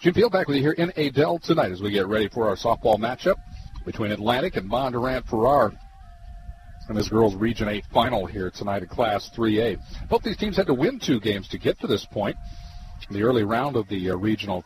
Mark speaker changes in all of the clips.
Speaker 1: Jim Field back with you here in Adel tonight as we get ready for our softball matchup between Atlantic and Bondurant Farrar in this girls Region 8 final here tonight in Class 3A. Both these teams had to win 2 games to get to this point. The early round of the regional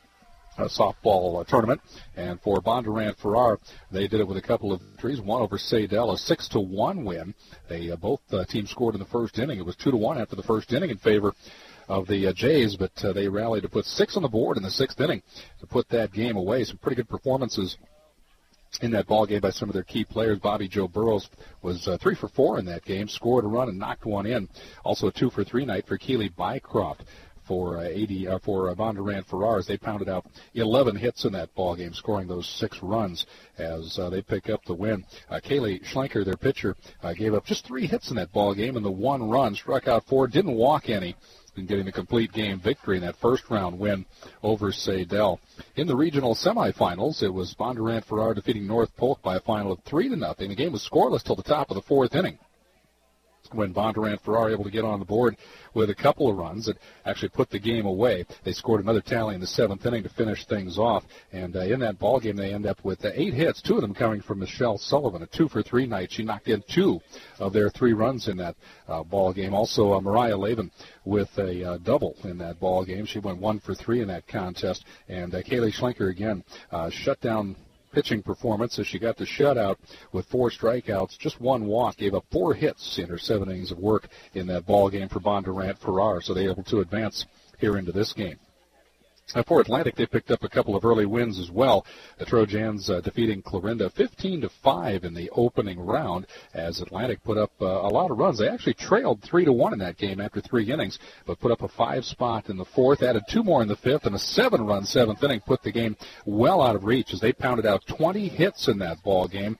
Speaker 1: softball tournament, and for Bondurant Farrar, they did it with a couple of victories. One over Sadell, a 6-1 win. They both teams scored in the first inning. It was 2-1 after the first inning in favor of the Jays, but they rallied to put 6 on the board in the 6th inning to put that game away. Some pretty good performances in that ball game by some of their key players. Bobby Joe Burrows was 3 for 4 in that game, scored a run and knocked one in. Also a 2 for 3 night for Keely Bycroft for Bondurant Farrar. They pounded out 11 hits in that ball game, scoring those 6 runs as they pick up the win. Kaylee Schlenker, their pitcher, gave up just 3 hits in that ball game and the 1 run, struck out 4, didn't walk any, and getting the complete game victory in that first round win over Sadell. In the regional semifinals, it was Bondurant Farrar defeating North Polk by a final of 3-0. The game was scoreless till the top of the 4th inning, when Bondurant Farrar able to get on the board with a couple of runs that actually put the game away. They scored another tally in the 7th inning to finish things off, and in that ball game they end up with 8 hits, 2 of them coming from Michelle Sullivan, a 2 for 3 night. She knocked in 2 of their 3 runs in that ball game. Also Mariah Laven with a double in that ball game. She went 1 for 3 in that contest, and Kaylee Schlenker again shut down pitching performance as she got the shutout with 4 strikeouts, just 1 walk, gave up 4 hits in her 7 innings of work in that ball game for Bondurant Farrar, so they're able to advance here into this game. For Atlantic, they picked up a couple of early wins as well. The Trojans defeating Clarinda 15-5 in the opening round as Atlantic put up a lot of runs. They actually trailed 3-1 in that game after 3 innings, but put up a 5 spot in the 4th, added 2 more in the 5th, and a 7-run 7th inning put the game well out of reach as they pounded out 20 hits in that ball game.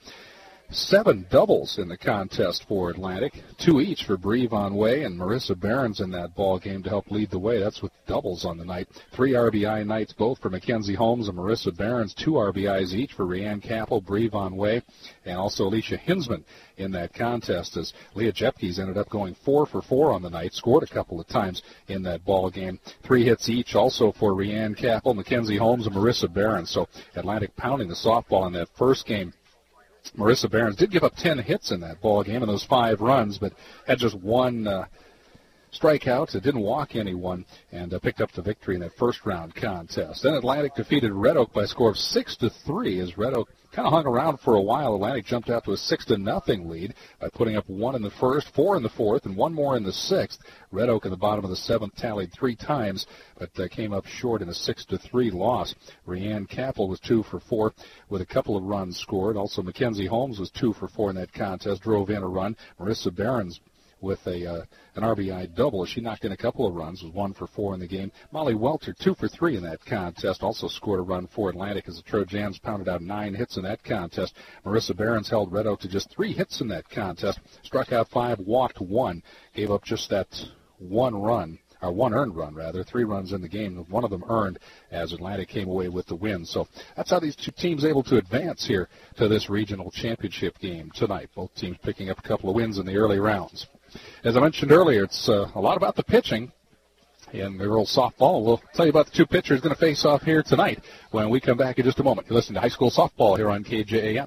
Speaker 1: 7 doubles in the contest for Atlantic, 2 each for Bree Von Way and Marissa Behrens in that ball game to help lead the way. That's with doubles on the night. 3 RBI nights both for Mackenzie Holmes and Marissa Behrens, 2 RBIs each for Rianne Capel, Bree Von Way, and also Alicia Hinsman in that contest as Leah Jepkes ended up going 4 for 4 on the night, scored a couple of times in that ball game. 3 hits each also for Rianne Capel, Mackenzie Holmes, and Marissa Behrens. So Atlantic pounding the softball in that first game. Marissa Behrens did give up 10 hits in that ball game and those 5 runs, but had just 1 strikeout. It didn't walk anyone and picked up the victory in that first round contest. Then Atlantic defeated Red Oak by a score of 6-3 as Red Oak kind of hung around for a while. Atlantic jumped out to a 6-0 lead by putting up 1 in the first, 4 in the 4th, and 1 more in the 6th. Red Oak in the bottom of the 7th tallied 3 times, but came up short in a 6-3 loss. Rianne Capel was 2 for 4 with a couple of runs scored. Also Mackenzie Holmes was 2 for 4 in that contest, drove in a run. Marissa Behrens with an RBI double. She knocked in a couple of runs, was 1 for 4 in the game. Molly Welter, 2 for 3 in that contest, also scored a run for Atlantic as the Trojans pounded out 9 hits in that contest. Marissa Behrens held Red Oak to just 3 hits in that contest, struck out 5, walked 1, gave up just that 1 run. Or 1 earned run, rather, 3 runs in the game, 1 of them earned as Atlantic came away with the win. So that's how these 2 teams able to advance here to this regional championship game tonight. Both teams picking up a couple of wins in the early rounds. As I mentioned earlier, it's a lot about the pitching in the girls softball. We'll tell you about the 2 pitchers going to face off here tonight when we come back in just a moment. You're listening to High School Softball here on KJAN.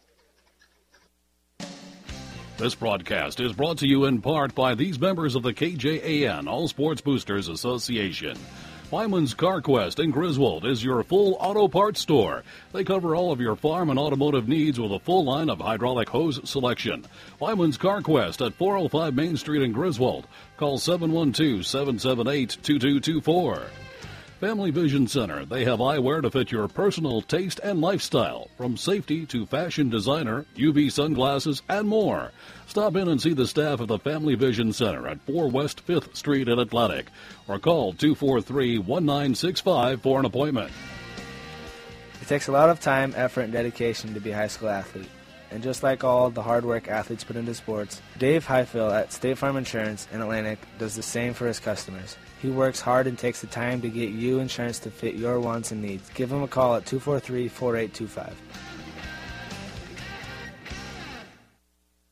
Speaker 2: This broadcast is brought to you in part by these members of the KJAN All Sports Boosters Association. Wyman's Car Quest in Griswold is your full auto parts store. They cover all of your farm and automotive needs with a full line of hydraulic hose selection. Wyman's Car Quest at 405 Main Street in Griswold. Call 712-778-2224. Family Vision Center. They have eyewear to fit your personal taste and lifestyle, from safety to fashion designer, UV sunglasses, and more. Stop in and see the staff of the Family Vision Center at 4 West 5th Street in Atlantic, or call 243-1965 for an appointment.
Speaker 3: It takes a lot of time, effort, and dedication to be a high school athlete. And just like all the hard work athletes put into sports, Dave Highfill at State Farm Insurance in Atlantic does the same for his customers. He works hard and takes the time to get you insurance to fit your wants and needs. Give him a call at 243-4825.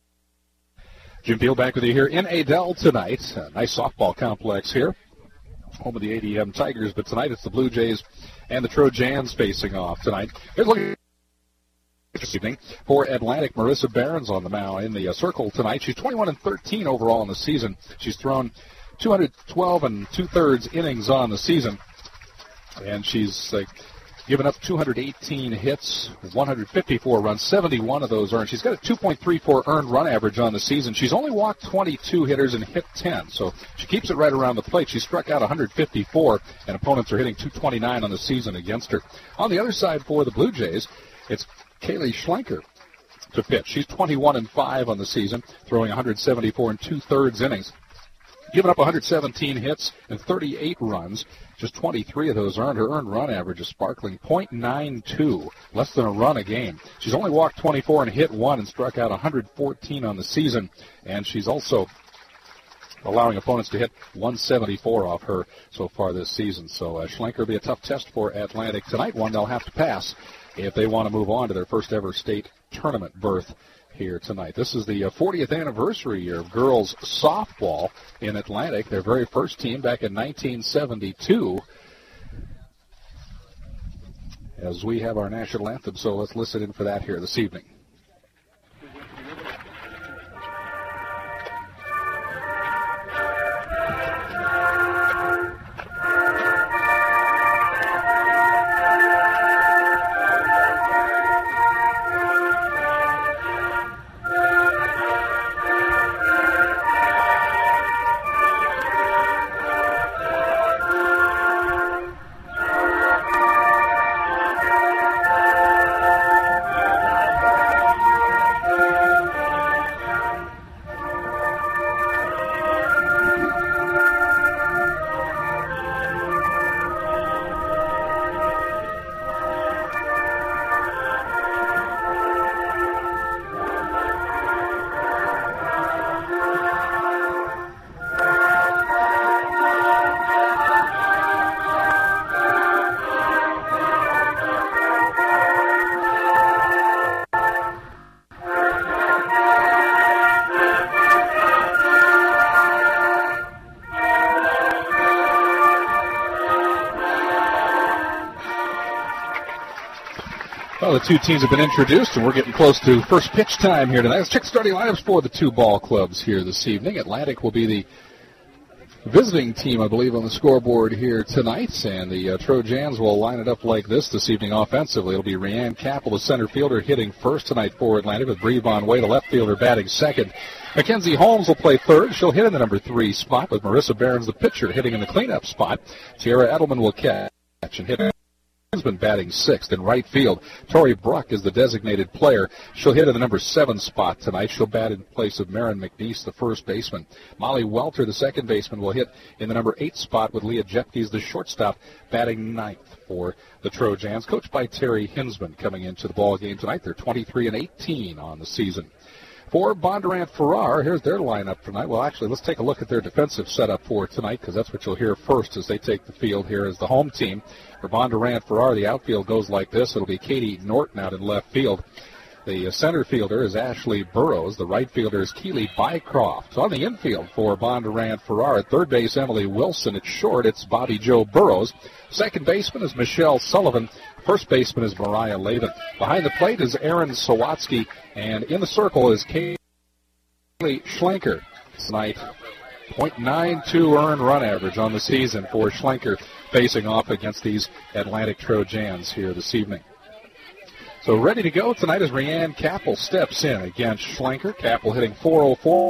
Speaker 1: Jim Field back with you here in Adel tonight. A nice softball complex here home of the ADM Tigers. But tonight it's the Blue Jays and the Trojans facing off tonight. Here's looking this evening for Atlantic. Marissa Barron's on the mound in the circle tonight. She's 21-13 overall in the season. She's thrown 212 2/3 innings on the season, and she's given up 218 hits, 154 runs, 71 of those earned. She's got a 2.34 earned run average on the season. She's only walked 22 hitters and hit 10, so she keeps it right around the plate. She struck out 154, and opponents are hitting 229 on the season against her. On the other side for the Blue Jays, it's Kaylee Schlenker to pitch. She's 21-5 on the season, throwing 174 2/3 innings. Giving up 117 hits and 38 runs, just 23 of those earned. Her earned run average is sparkling .92, less than a run a game. She's only walked 24 and hit 1 and struck out 114 on the season, and she's also allowing opponents to hit 174 off her so far this season. So Schlenker will be a tough test for Atlantic tonight, one they'll have to pass if they want to move on to their first ever state tournament berth here tonight. This is the 40th anniversary year of girls softball in Atlantic, their very first team back in 1972. As we have our national anthem, so let's listen in for that here this evening. Well, the two teams have been introduced, and we're getting close to first pitch time here tonight. Let's check starting lineups for the two ball clubs here this evening. Atlantic will be the visiting team, I believe, on the scoreboard here tonight, and the Trojans will line it up like this evening offensively. It'll be Rianne Capel, the center fielder, hitting first tonight for Atlantic, with Bree Von Way, the left fielder, batting second. Mackenzie Holmes will play third. She'll hit in the number 3 spot, with Marissa Barron's, the pitcher, hitting in the cleanup spot. Tiara Edelman will catch and hit. Has been batting sixth in right field. Tori Bruck is the designated player. She'll hit in the number 7 spot tonight. She'll bat in place of Marin McNeese, the first baseman. Molly Welter, the second baseman, will hit in the number 8 spot, with Leah Jepkes, the shortstop, batting 9th for the Trojans, coached by Terry Hinsman, coming into the ball game tonight. They're 23-18 on the season. For Bondurant Farrar, here's their lineup tonight. Well, actually, let's take a look at their defensive setup for tonight, because that's what you'll hear first as they take the field here as the home team. For Bondurant Farrar, the outfield goes like this. It'll be Katie Norton out in left field. The center fielder is Ashley Burrows. The right fielder is Keely Bycroft. On the infield for Bondurant Farrar, at third base, Emily Wilson. At short, it's Bobby Joe Burrows. Second baseman is Michelle Sullivan. First baseman is Mariah Lavin. Behind the plate is Aaron Sawatsky. And in the circle is Kaylee Schlenker. Tonight, .92 earned run average on the season for Schlenker, facing off against these Atlantic Trojans here this evening. So ready to go tonight as Rianne Capel steps in against Schlenker. Capel hitting .404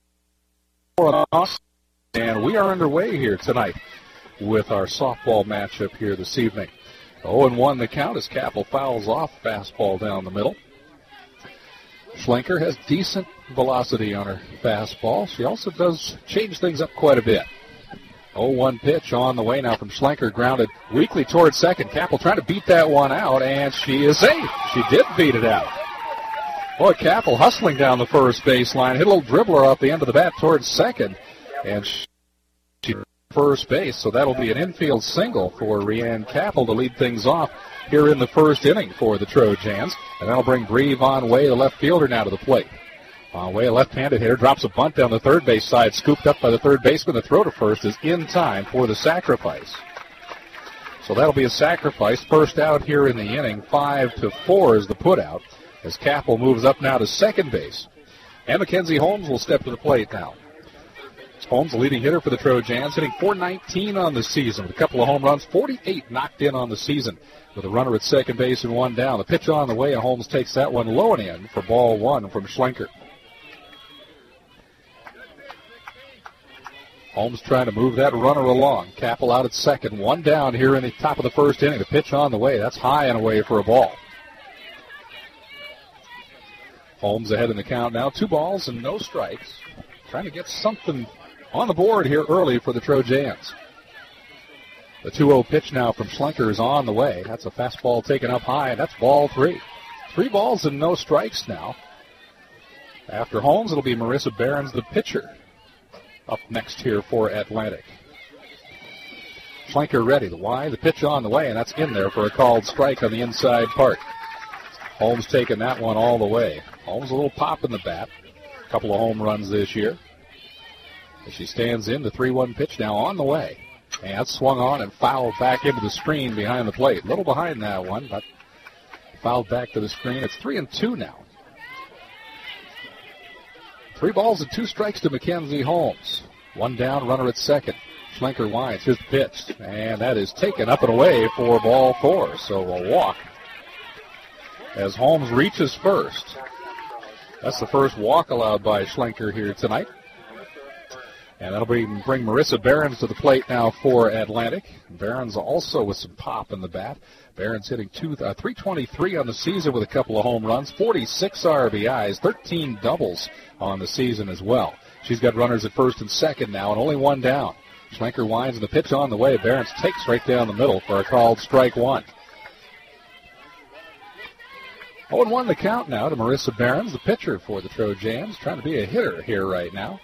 Speaker 1: on us. And we are underway here tonight with our softball matchup here this evening. 0-1 the count as Capel fouls off fastball down the middle. Schlenker has decent velocity on her fastball. She also does change things up quite a bit. 0-1 pitch on the way now from Schlenker, grounded weakly towards second. Capel trying to beat that one out, and she is safe. She did beat it out. Boy, Capel hustling down the first baseline, hit a little dribbler off the end of the bat towards second, and she first base, so that'll be an infield single for Rianne Capel to lead things off here in the first inning for the Trojans, and that'll bring Bree Von Way, the left fielder, now to the plate. Away, a left-handed hitter drops a bunt down the third base side, scooped up by the third baseman. The throw to first is in time for the sacrifice. So that'll be a sacrifice. First out here in the inning. 5-4 is the putout as Capel moves up now to second base. And Mackenzie Holmes will step to the plate now. Holmes, the leading hitter for the Trojans, hitting .419 on the season with a couple of home runs, 48 knocked in on the season with a runner at second base and one down. The pitch on the way, and Holmes takes that one low and in for ball one from Schlenker. Holmes trying to move that runner along. Capel out at second. One down here in the top of the first inning. The pitch on the way. That's high and away for a ball. Holmes ahead in the count now. 2 balls and no strikes. Trying to get something on the board here early for the Trojans. The 2-0 pitch now from Schlenker is on the way. That's a fastball taken up high, and that's ball 3. 3 balls and no strikes now. After Holmes, it'll be Marissa Behrens, the pitcher, up next here for Atlantic. Schlenker ready. The pitch on the way, and that's in there for a called strike on the inside part. Holmes taking that one all the way. Holmes a little pop in the bat. A couple of home runs this year. As she stands in, the 3-1 pitch now on the way. And that's swung on and fouled back into the screen behind the plate. A little behind that one, but fouled back to the screen. It's 3-2 now. 3 balls and 2 strikes to Mackenzie Holmes. One down, runner at second. Schlenker winds his pitch, and that is taken up and away for ball 4. So a walk as Holmes reaches first. That's the first walk allowed by Schlenker here tonight. And that'll bring Marissa Behrens to the plate now for Atlantic. Behrens also with some pop in the bat. Behrens hitting 323 on the season with a couple of home runs, 46 RBIs, 13 doubles on the season as well. She's got runners at first and second now, and only one down. Schlenker winds, and the pitch on the way. Behrens takes right down the middle for a called strike 1. 0-1 the count now to Marissa Behrens, the pitcher for the Trojans, trying to be a hitter here right now.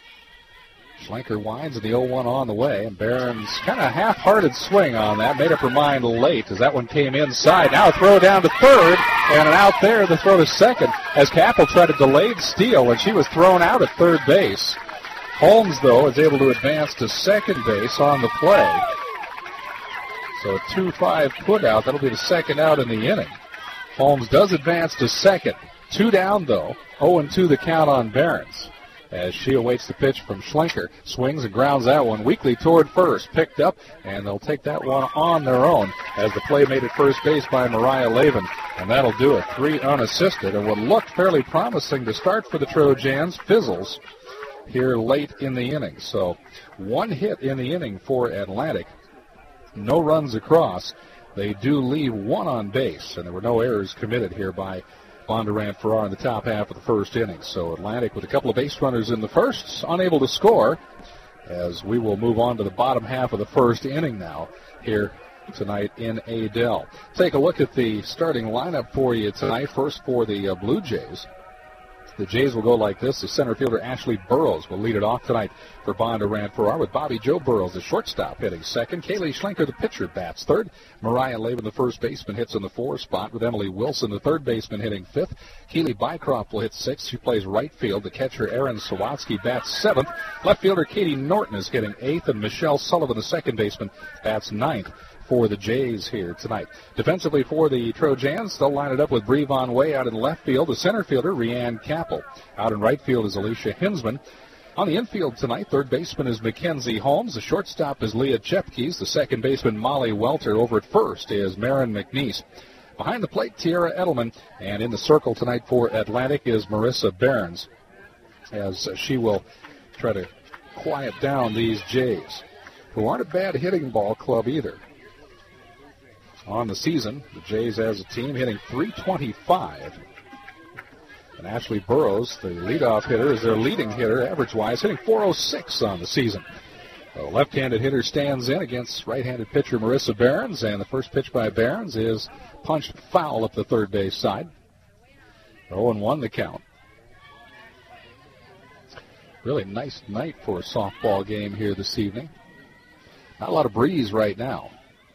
Speaker 1: Schlenker winds, and the 0-1 on the way, and Behrens kind of half-hearted swing on that, made up her mind late as that one came inside. Now a throw down to third, and an out there, the throw to second, as Capel tried a delayed steal, and she was thrown out at third base. Holmes, though, is able to advance to second base on the play. So a 2-5 put out. That'll be the second out in the inning. Holmes does advance to second. 2 down, though. 0-2 the count on Behrens as she awaits the pitch from Schlenker. Swings and grounds that one weakly toward first. Picked up, and they'll take that one on their own as the play made at first base by Mariah Lavin. And that'll do it. 3 unassisted. And what looked fairly promising to start for the Trojans fizzles here late in the inning. So 1 hit in the inning for Atlantic. No runs across. They do leave 1 on base, and there were no errors committed here by Bondurant Farrar in the top half of the first inning. So Atlantic with a couple of base runners in the first, unable to score, as we will move on to the bottom half of the first inning now here tonight in Adel. Take a look at the starting lineup for you tonight. First for the Blue Jays. The Jays will go like this. The center fielder Ashley Burrows will lead it off tonight for Bondurant Farrar, with Bobby Joe Burrows, the shortstop, hitting second. Kaylee Schlenker, the pitcher, bats third. Mariah Lavin, the first baseman, hits in the 4 spot, with Emily Wilson, the third baseman, hitting fifth. Keely Bycroft will hit sixth. She plays right field. The catcher Erin Sawatsky bats seventh. Left fielder Katie Norton is hitting eighth, and Michelle Sullivan, the second baseman, bats ninth for the Jays here tonight. Defensively for the Trojans, they'll line it up with Bree Von Way out in left field. The center fielder, Rianne Capel. Out in right field is Alicia Hinsman. On the infield tonight, third baseman is Mackenzie Holmes. The shortstop is Leah Chepkes. The second baseman, Molly Welter. Over at first is Marin McNeese. Behind the plate, Tiara Edelman. And in the circle tonight for Atlantic is Marissa Behrens, as she will try to quiet down these Jays, who aren't a bad hitting ball club either. On the season, the Jays as a team hitting .325. And Ashley Burrows, the leadoff hitter, is their leading hitter, average-wise, hitting .406 on the season. The left-handed hitter stands in against right-handed pitcher Marissa Behrens, and the first pitch by Behrens is punched foul up the third base side. 0-1 the count. Really nice night for a softball game here this evening. Not a lot of breeze right now.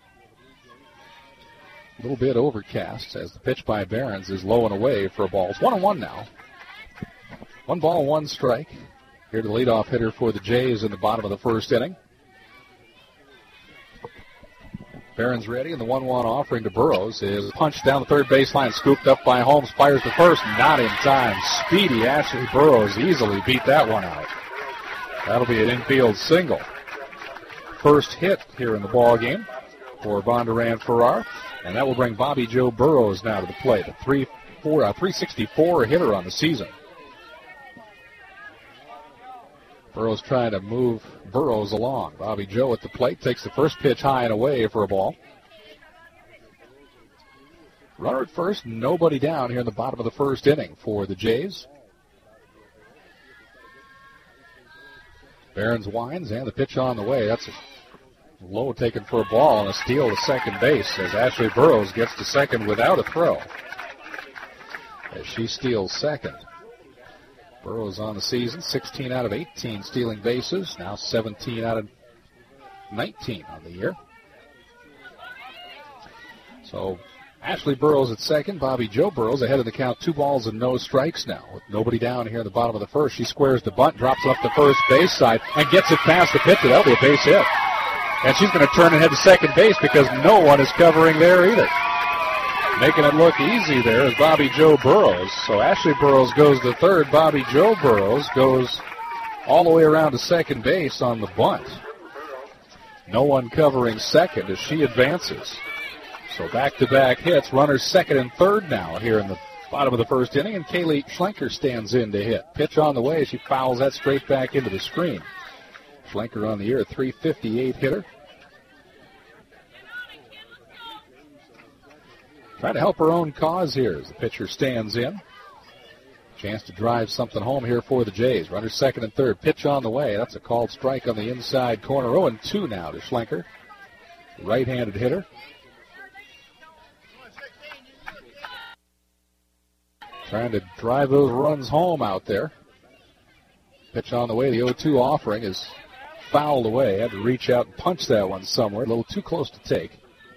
Speaker 1: A little bit overcast as the pitch by Behrens is low and away for a ball. It's 1-1 now. 1 ball, 1 strike. Here the leadoff hitter for the Jays in the bottom of the first inning. Barron's ready, and the 1-1 offering to Burrows is punched down the third baseline, scooped up by Holmes, fires to first, not in time. Speedy Ashley Burrows easily beat that one out. That'll be an infield single. First hit here in the ball game for Bondurant Farrar, and that will bring Bobby Joe Burrows now to the plate, a 364 hitter on the season. Burrows trying to move Burrows along. Bobby Joe at the plate takes the first pitch high and away for a ball. Runner at first, nobody down here in the bottom of the first inning for the Jays. Barron's winds, and the pitch on the way. That's a low taken for a ball and a steal to second base as Ashley Burrows gets to second without a throw. As she steals second. Burrows on the season, 16 out of 18 stealing bases, now 17 out of 19 on the year. So Ashley Burrows at second, Bobby Joe Burrows ahead of the count, 2 balls and no strikes now. With nobody down here in the bottom of the first, she squares the bunt, drops up the first base side, and gets it past the pitcher. That'll be a base hit. And she's going to turn and head to second base because no one is covering there either. Making it look easy there is Bobby Joe Burrows. So Ashley Burrows goes to third. Bobby Joe Burrows goes all the way around to second base on the bunt. No one covering second as she advances. So back-to-back hits. Runners second and third now here in the bottom of the first inning. And Kaylee Schlenker stands in to hit. Pitch on the way. She fouls that straight back into the screen. Schlenker on the year, a 358 hitter. Trying to help her own cause here as the pitcher stands in. Chance to drive something home here for the Jays. Runners second and third. Pitch on the way. That's a called strike on the inside corner. 0-2 now to Schlenker. Right-handed hitter. Trying to drive those runs home out there. Pitch on the way. The 0-2 offering is fouled away. Had to reach out and punch that one somewhere. A little too close to take.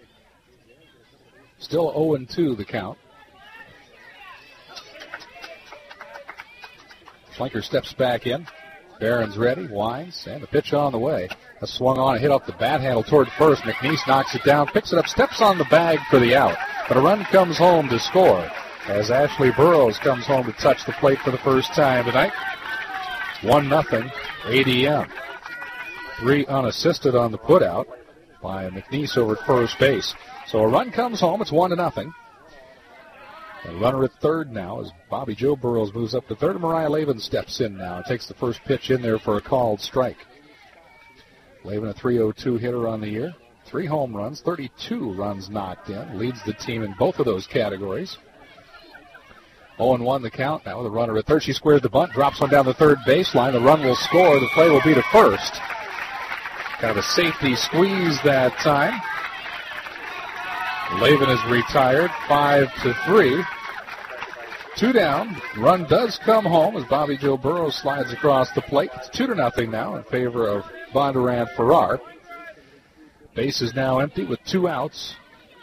Speaker 1: Still 0-2 the count. Schlenker steps back in. Barron's ready, winds, and the pitch on the way. A swung on and hit off the bat handle toward first. McNeese knocks it down, picks it up, steps on the bag for the out. But a run comes home to score as Ashley Burrows comes home to touch the plate for the first time tonight. 1-0 ADM. 3 unassisted on the putout by McNeese over at first base. So a run comes home. It's 1-0. A runner at third now as Bobby Joe Burrows moves up to third. Mariah Lavin steps in now and takes the first pitch in there for a called strike. Lavin, a 302 hitter on the year. 3 home runs, 32 runs knocked in. Leads the team in both of those categories. 0-1 the count now with a runner at third. She squares the bunt, drops one down the third baseline. The run will score. The play will be to first. Kind of a safety squeeze that time. Lavin is retired, 5-3. 2 down. Run does come home as Bobby Joe Burrows slides across the plate. It's 2-0 now in favor of Bondurant Farrar. Base is now empty with 2 outs.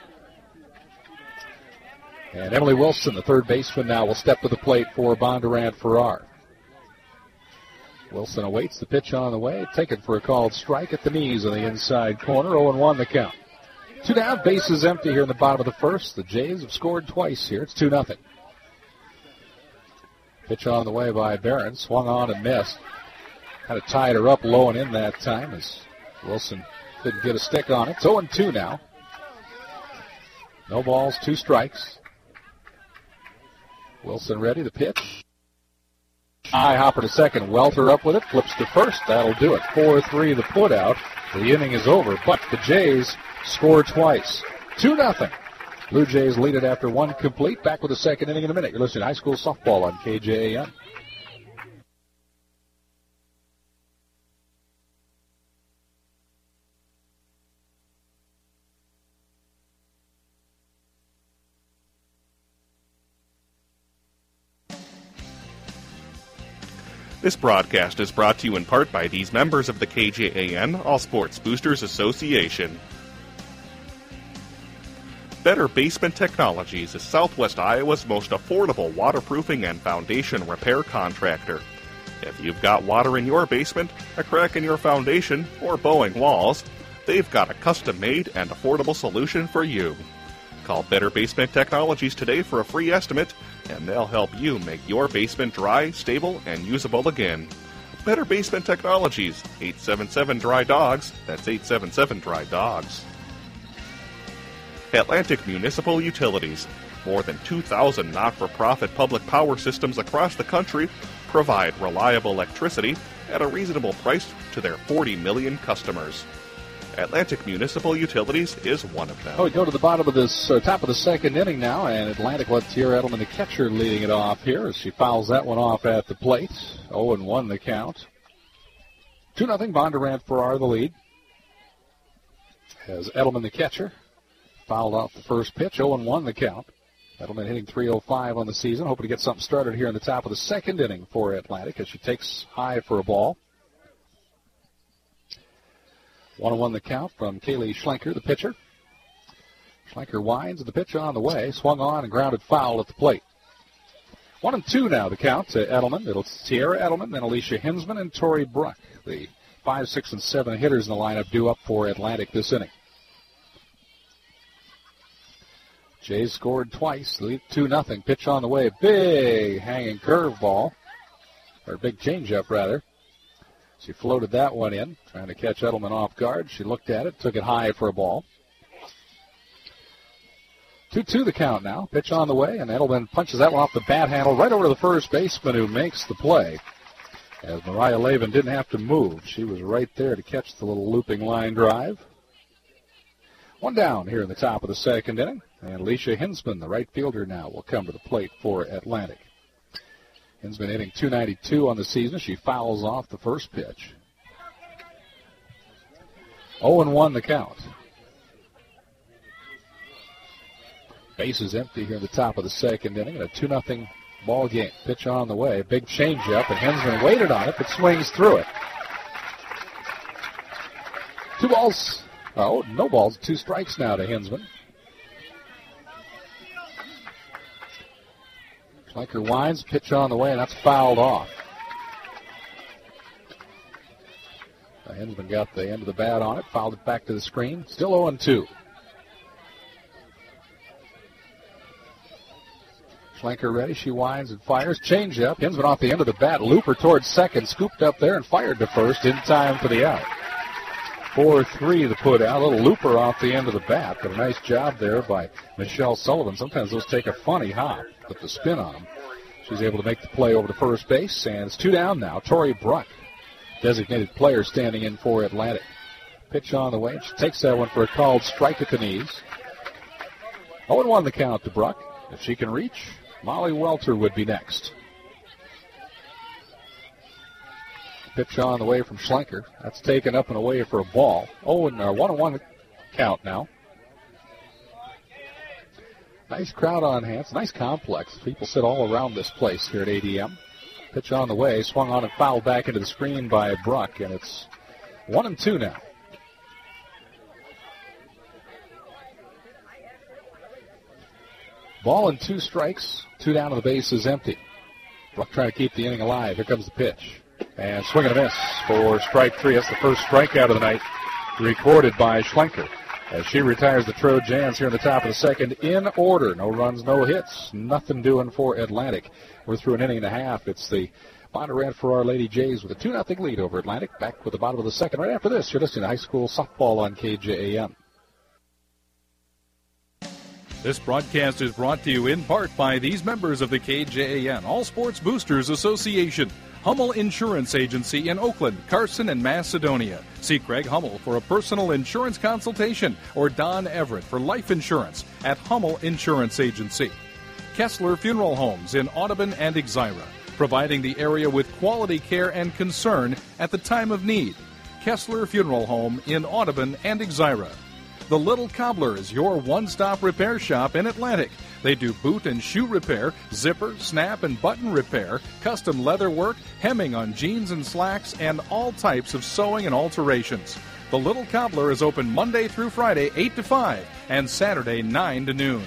Speaker 1: And Emily Wilson, the third baseman now, will step to the plate for Bondurant Farrar. Wilson awaits the pitch on the way, taken for a called strike at the knees on the inside corner. 0-1 the count. 2 down, bases empty here in the bottom of the first. The Jays have scored twice here. It's 2-0. Pitch on the way by Barron. Swung on and missed. Kind of tied her up low and in that time as Wilson couldn't get a stick on it. It's 0-2 now. No balls, 2 strikes. Wilson ready, the pitch. High hopper to second. Welter up with it. Flips to first. That'll do it. 4-3 the put out. The inning is over, but the Jays score twice. 2-0. Blue Jays lead it after 1 complete. Back with the second inning in a minute. You're listening to High School Softball on KJAM.
Speaker 4: This broadcast is brought to you in part by these members of the KJAN All Sports Boosters Association. Better Basement Technologies is Southwest Iowa's most affordable waterproofing and foundation repair contractor. If you've got water in your basement, a crack in your foundation, or bowing walls, they've got a custom-made and affordable solution for you. Call Better Basement Technologies today for a free estimate, and they'll help you make your basement dry, stable, and usable again. Better Basement Technologies, 877-DRY-DOGS. That's 877-DRY-DOGS. Atlantic Municipal Utilities. More than 2,000 not-for-profit public power systems across the country provide reliable electricity at a reasonable price to their 40 million customers. Atlantic Municipal Utilities is one of them.
Speaker 1: We go to the bottom of this, top of the second inning now, and Atlantic lets Tierra Edelman, the catcher, leading it off here as she fouls that one off at the plate. 0-1 the count. 2-0 Bondurant Farrar the lead. As Edelman, the catcher, fouled off the first pitch. 0-1 the count. Edelman hitting .305 on the season, hoping to get something started here in the top of the second inning for Atlantic as she takes high for a ball. 1-1 the count from Kaylee Schlenker, the pitcher. Schlenker winds, the pitch on the way, swung on and grounded foul at the plate. 1-2 now the count to Edelman. It'll Tierra Edelman, then Alicia Hinsman and Tori Bruck. The 5, 6, and 7 hitters in the lineup due up for Atlantic this inning. Jays scored twice, lead 2-0. Pitch on the way, big hanging curveball, or big changeup rather. She floated that one in, trying to catch Edelman off guard. She looked at it, took it high for a ball. 2-2 the count now. Pitch on the way, and Edelman punches that one off the bat handle right over to the first baseman who makes the play. As Mariah Lavin didn't have to move. She was right there to catch the little looping line drive. One down here in the top of the second inning. And Alicia Hinsman, the right fielder now, will come to the plate for Atlantic. Hinsman hitting .292 on the season. She fouls off the first pitch. 0-1 the count. Bases empty here in the top of the second inning. And a 2-0 ball game. Pitch on the way. Big changeup, and Hinsman waited on it, but swings through it. 2 balls. Oh, no balls. 2 strikes now to Hinsman. Schlenker winds, pitch on the way, and that's fouled off. Hinsman got the end of the bat on it, fouled it back to the screen. Still 0-2. Schlenker ready, she winds and fires. Changeup, Hinsman off the end of the bat, looper towards second, scooped up there and fired to first in time for the out. 4-3 the put out, a little looper off the end of the bat, but a nice job there by Michelle Sullivan. Sometimes those take a funny hop, put the spin on them. She's able to make the play over to first base, and it's 2 down now. Tori Bruck, designated player, standing in for Atlantic. Pitch on the way, she takes that one for a called strike at the knees. 0-1 the count to Bruck. If she can reach, Molly Welter would be next. Pitch on the way from Schlenker. That's taken up and away for a ball. 1-1 count now. Nice crowd on hand. It's a nice complex. People sit all around this place here at ADM. Pitch on the way. Swung on and fouled back into the screen by Bruck, and it's 1-2 now. Ball and 2 strikes. 2 down, and the base is empty. Bruck trying to keep the inning alive. Here comes the pitch. And swing and a miss for strike 3. That's the first strikeout of the night recorded by Schlenker. As she retires the Trojans here in the top of the second in order. No runs, no hits. Nothing doing for Atlantic. We're through an inning and a half. It's the Bondurant Farrar Lady Jays with a 2-0 lead over Atlantic. Back with the bottom of the second. Right after this, you're listening to high school softball on KJAM.
Speaker 2: This broadcast is brought to you in part by these members of the KJAN All Sports Boosters Association. Hummel Insurance Agency in Oakland, Carson, and Macedonia. See Craig Hummel for a personal insurance consultation or Don Everett for life insurance at Hummel Insurance Agency. Kessler Funeral Homes in Audubon and Exira, providing the area with quality care and concern at the time of need. Kessler Funeral Home in Audubon and Exira. The Little Cobbler is your one-stop repair shop in Atlantic. They do boot and shoe repair, zipper, snap, and button repair, custom leather work, hemming on jeans and slacks, and all types of sewing and alterations.
Speaker 5: The Little Cobbler is open Monday through Friday, 8 to 5, and Saturday, 9 to noon.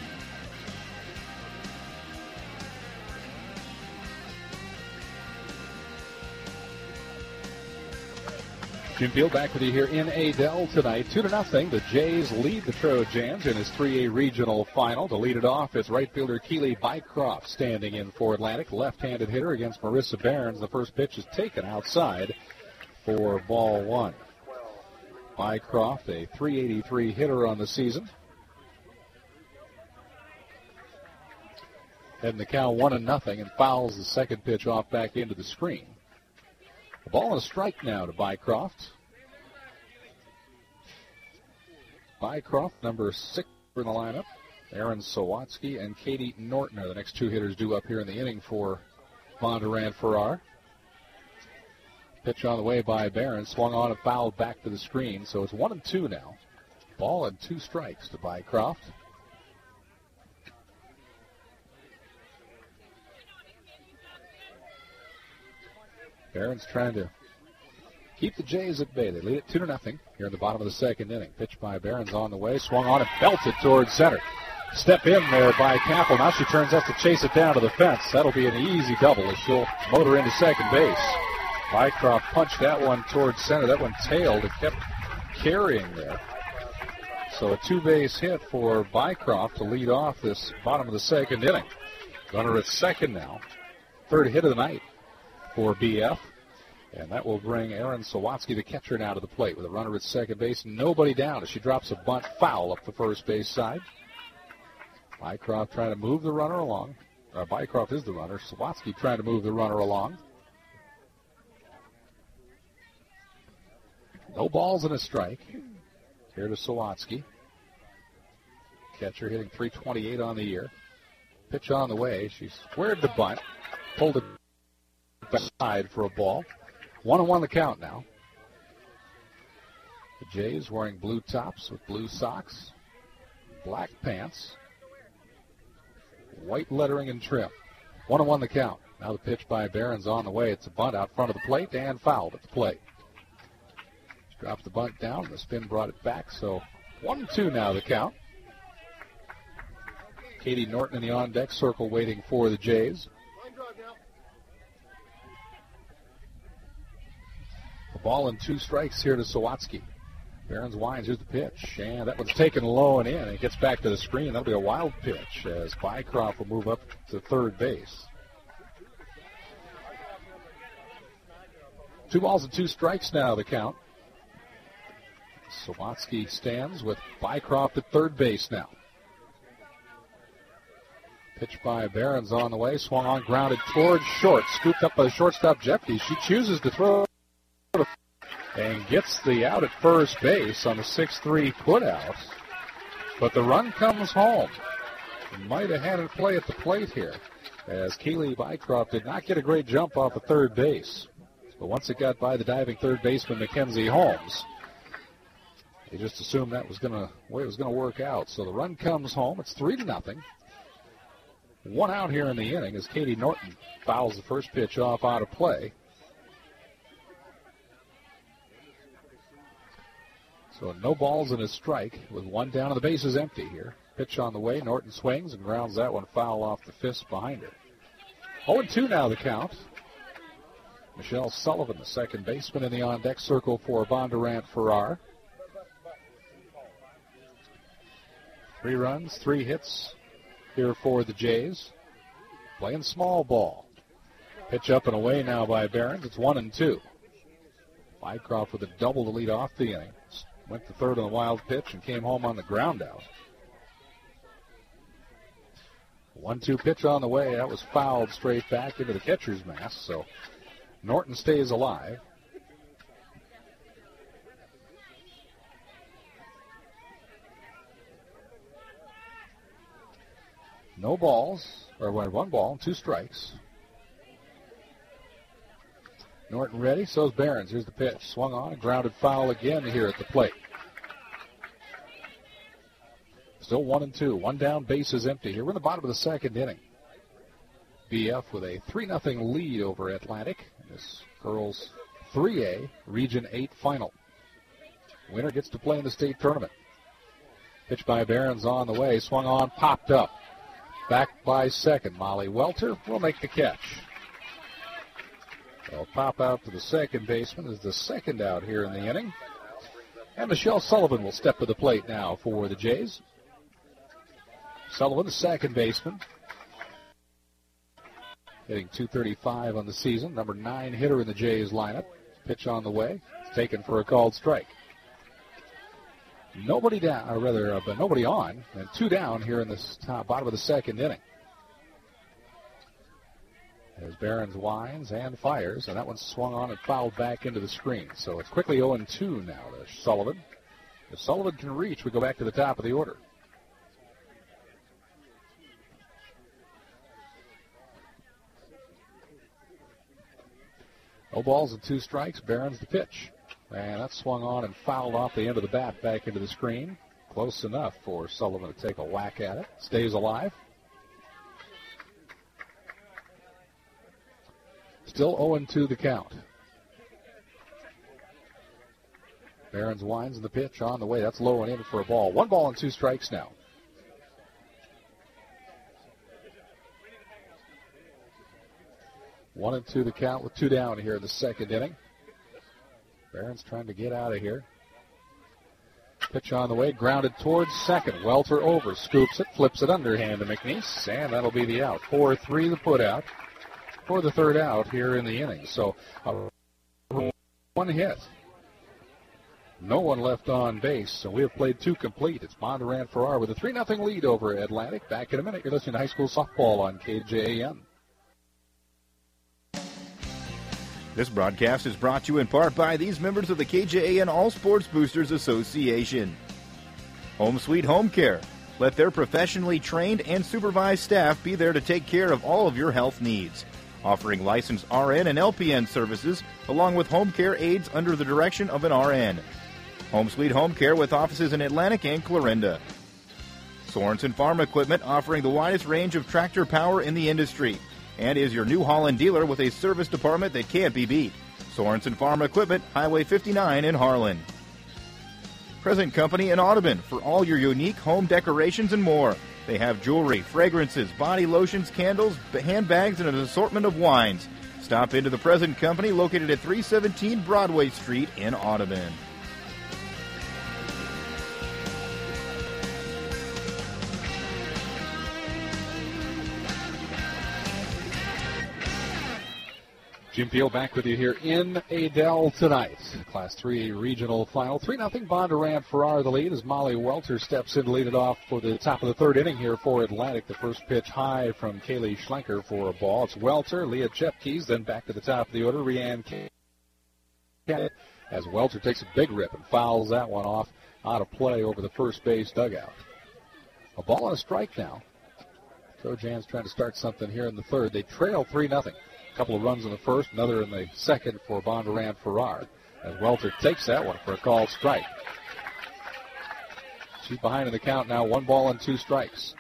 Speaker 1: Jim Field back with you here in Adel tonight. 2-0. The Jays lead the Trojans in his 3A regional final. To lead it off, it's right fielder Keely Bycroft standing in for Atlantic. Left-handed hitter against Marissa Behrens. The first pitch is taken outside for ball one. Bycroft, a .383 hitter on the season. Heading the count 1-0 and fouls the second pitch off back into the screen. The ball and a strike now to Bycroft. Bycroft, number 6 in the lineup. Aaron Sawatsky and Katie Norton are the next two hitters due up here in the inning for Bondurant Farrar. Pitch on the way by Barron, swung on and fouled back to the screen, so it's 1-2 now. Ball and 2 strikes to Bycroft. Barron's trying to keep the Jays at bay. They lead it 2-0 here in the bottom of the second inning. Pitch by Barron's on the way, swung on and belted towards center. Step in there by Capel. Now she turns out to chase it down to the fence. That'll be an easy double as she'll motor into second base. Bycroft punched that one towards center. That one tailed. It kept carrying there. So a 2-base hit for Bycroft to lead off this bottom of the second inning. Runner at second now. Third hit of the night for BF. And that will bring Aaron Sawatsky, the catcher, now to the plate with a runner at second base. Nobody down as she drops a bunt foul up the first base side. Bycroft trying to move the runner along. Bycroft is the runner. Sawatsky trying to move the runner along. No balls and a strike. Here to Sawatsky. Catcher hitting .328 on the year. Pitch on the way. She squared the bunt. Pulled it aside for a ball. 1-1 the count now. The Jays wearing blue tops with blue socks. Black pants. White lettering and trim. 1-1 the count. Now the pitch by Barron's on the way. It's a bunt out front of the plate and fouled at the plate. Drops the bunt down. The spin brought it back. So 1-2 now the count. Katie Norton in the on-deck circle waiting for the Jays. The ball and 2 strikes here to Sawatsky. Barron's winds. Here's the pitch. And that one's taken low and in. It gets back to the screen. That'll be a wild pitch as Bycroft will move up to third base. 2 balls and 2 strikes now the count. Sawatsky stands with Bycroft at third base now. Pitch by Barron's on the way. Swung on, grounded towards short. Scooped up by the shortstop, Jeffy. She chooses to throw and gets the out at first base on the 6-3 putout. But the run comes home. Might have had it play at the plate here, as Keely Bycroft did not get a great jump off of third base. But once it got by the diving third baseman, Mackenzie Holmes, they just assumed that was the way it was going to work out. So the run comes home. It's 3-0. 1 out here in the inning as Katie Norton fouls the first pitch off out of play. So no balls and a strike with 1 down and the base is empty here. Pitch on the way. Norton swings and grounds that one foul off the fist behind her. 0-2 now the count. Michelle Sullivan, the second baseman in the on-deck circle for Bondurant Farrar. 3 runs, 3 hits here for the Jays. Playing small ball. Pitch up and away now by Barron's. It's 1-2. Bycroft with a double to lead off the inning. Went to third on the wild pitch and came home on the ground out. 1-2 pitch on the way. That was fouled straight back into the catcher's mask. So Norton stays alive. No balls, or 1 ball and 2 strikes. Norton ready, so's Barron's. Here's the pitch. Swung on, a grounded foul again here at the plate. Still 1-2. 1 down, base is empty. Here we're in the bottom of the second inning. BF with a 3-0 lead over Atlantic in this girls 3A Region 8 final. Winner gets to play in the state tournament. Pitch by Behrens on the way. Swung on, popped up. Back by second. Molly Welter will make the catch. They'll pop out to the second baseman as the second out here in the inning. And Michelle Sullivan will step to the plate now for the Jays. Sullivan, the second baseman. Hitting .235 on the season. Number 9 hitter in the Jays lineup. Pitch on the way. It's taken for a called strike. Nobody down, or rather, but nobody on, and 2 down here in the bottom of the second inning. As Behrens winds and fires, and that one swung on and fouled back into the screen. So it's quickly 0-2 now to Sullivan. If Sullivan can reach, we go back to the top of the order. No balls and 2 strikes. Behrens the pitch. And that swung on and fouled off the end of the bat back into the screen. Close enough for Sullivan to take a whack at it. Stays alive. Still 0-2 the count. Behrens winds in the pitch on the way. That's low and in for a ball. 1 ball and 2 strikes now. One and 2 the count with 2 down here in the second inning. Behrens trying to get out of here. Pitch on the way, grounded towards second. Welter over, scoops it, flips it underhand to McNeese, and that'll be the out. 4-3 the put out for the third out here in the inning. So 1 hit. No one left on base, so we have played 2 complete. It's Bondurant Farrar with a 3-0 lead over Atlantic. Back in a minute. You're listening to high school softball on KJAN.
Speaker 6: This broadcast is brought to you in part by these members of the KJAN All Sports Boosters Association. Home Sweet Home Care. Let their professionally trained and supervised staff be there to take care of all of your health needs. Offering licensed RN and LPN services, along with home care aides under the direction of an RN. Home Sweet Home Care with offices in Atlantic and Clarinda. Sorensen Farm Equipment, offering the widest range of tractor power in the industry, and is your New Holland dealer with a service department that can't be beat. Sorensen Farm Equipment, Highway 59 in Harlan. Present Company in Audubon for all your unique home decorations and more. They have jewelry, fragrances, body lotions, candles, handbags, and an assortment of wines. Stop into the Present Company located at 317 Broadway Street in Audubon.
Speaker 1: Jim Peel back with you here in Adel tonight. Class 3A regional final. 3-0 Bondurant Farrar the lead as Molly Welter steps in to lead it off for the top of the third inning here for Atlantic. The first pitch high from Kaylee Schlenker for a ball. It's Welter, Leah Chepkes, then back to the top of the order. Rianne K. As Welter takes a big rip and fouls that one off out of play over the first base dugout. A ball and a strike now. Trojans trying to start something here in the third. They trail 3-0. A couple of runs in the first, another in the second for Bondurant Farrar. As Welter takes that one for a called strike. She's behind in the count now, 1 ball and 2 strikes.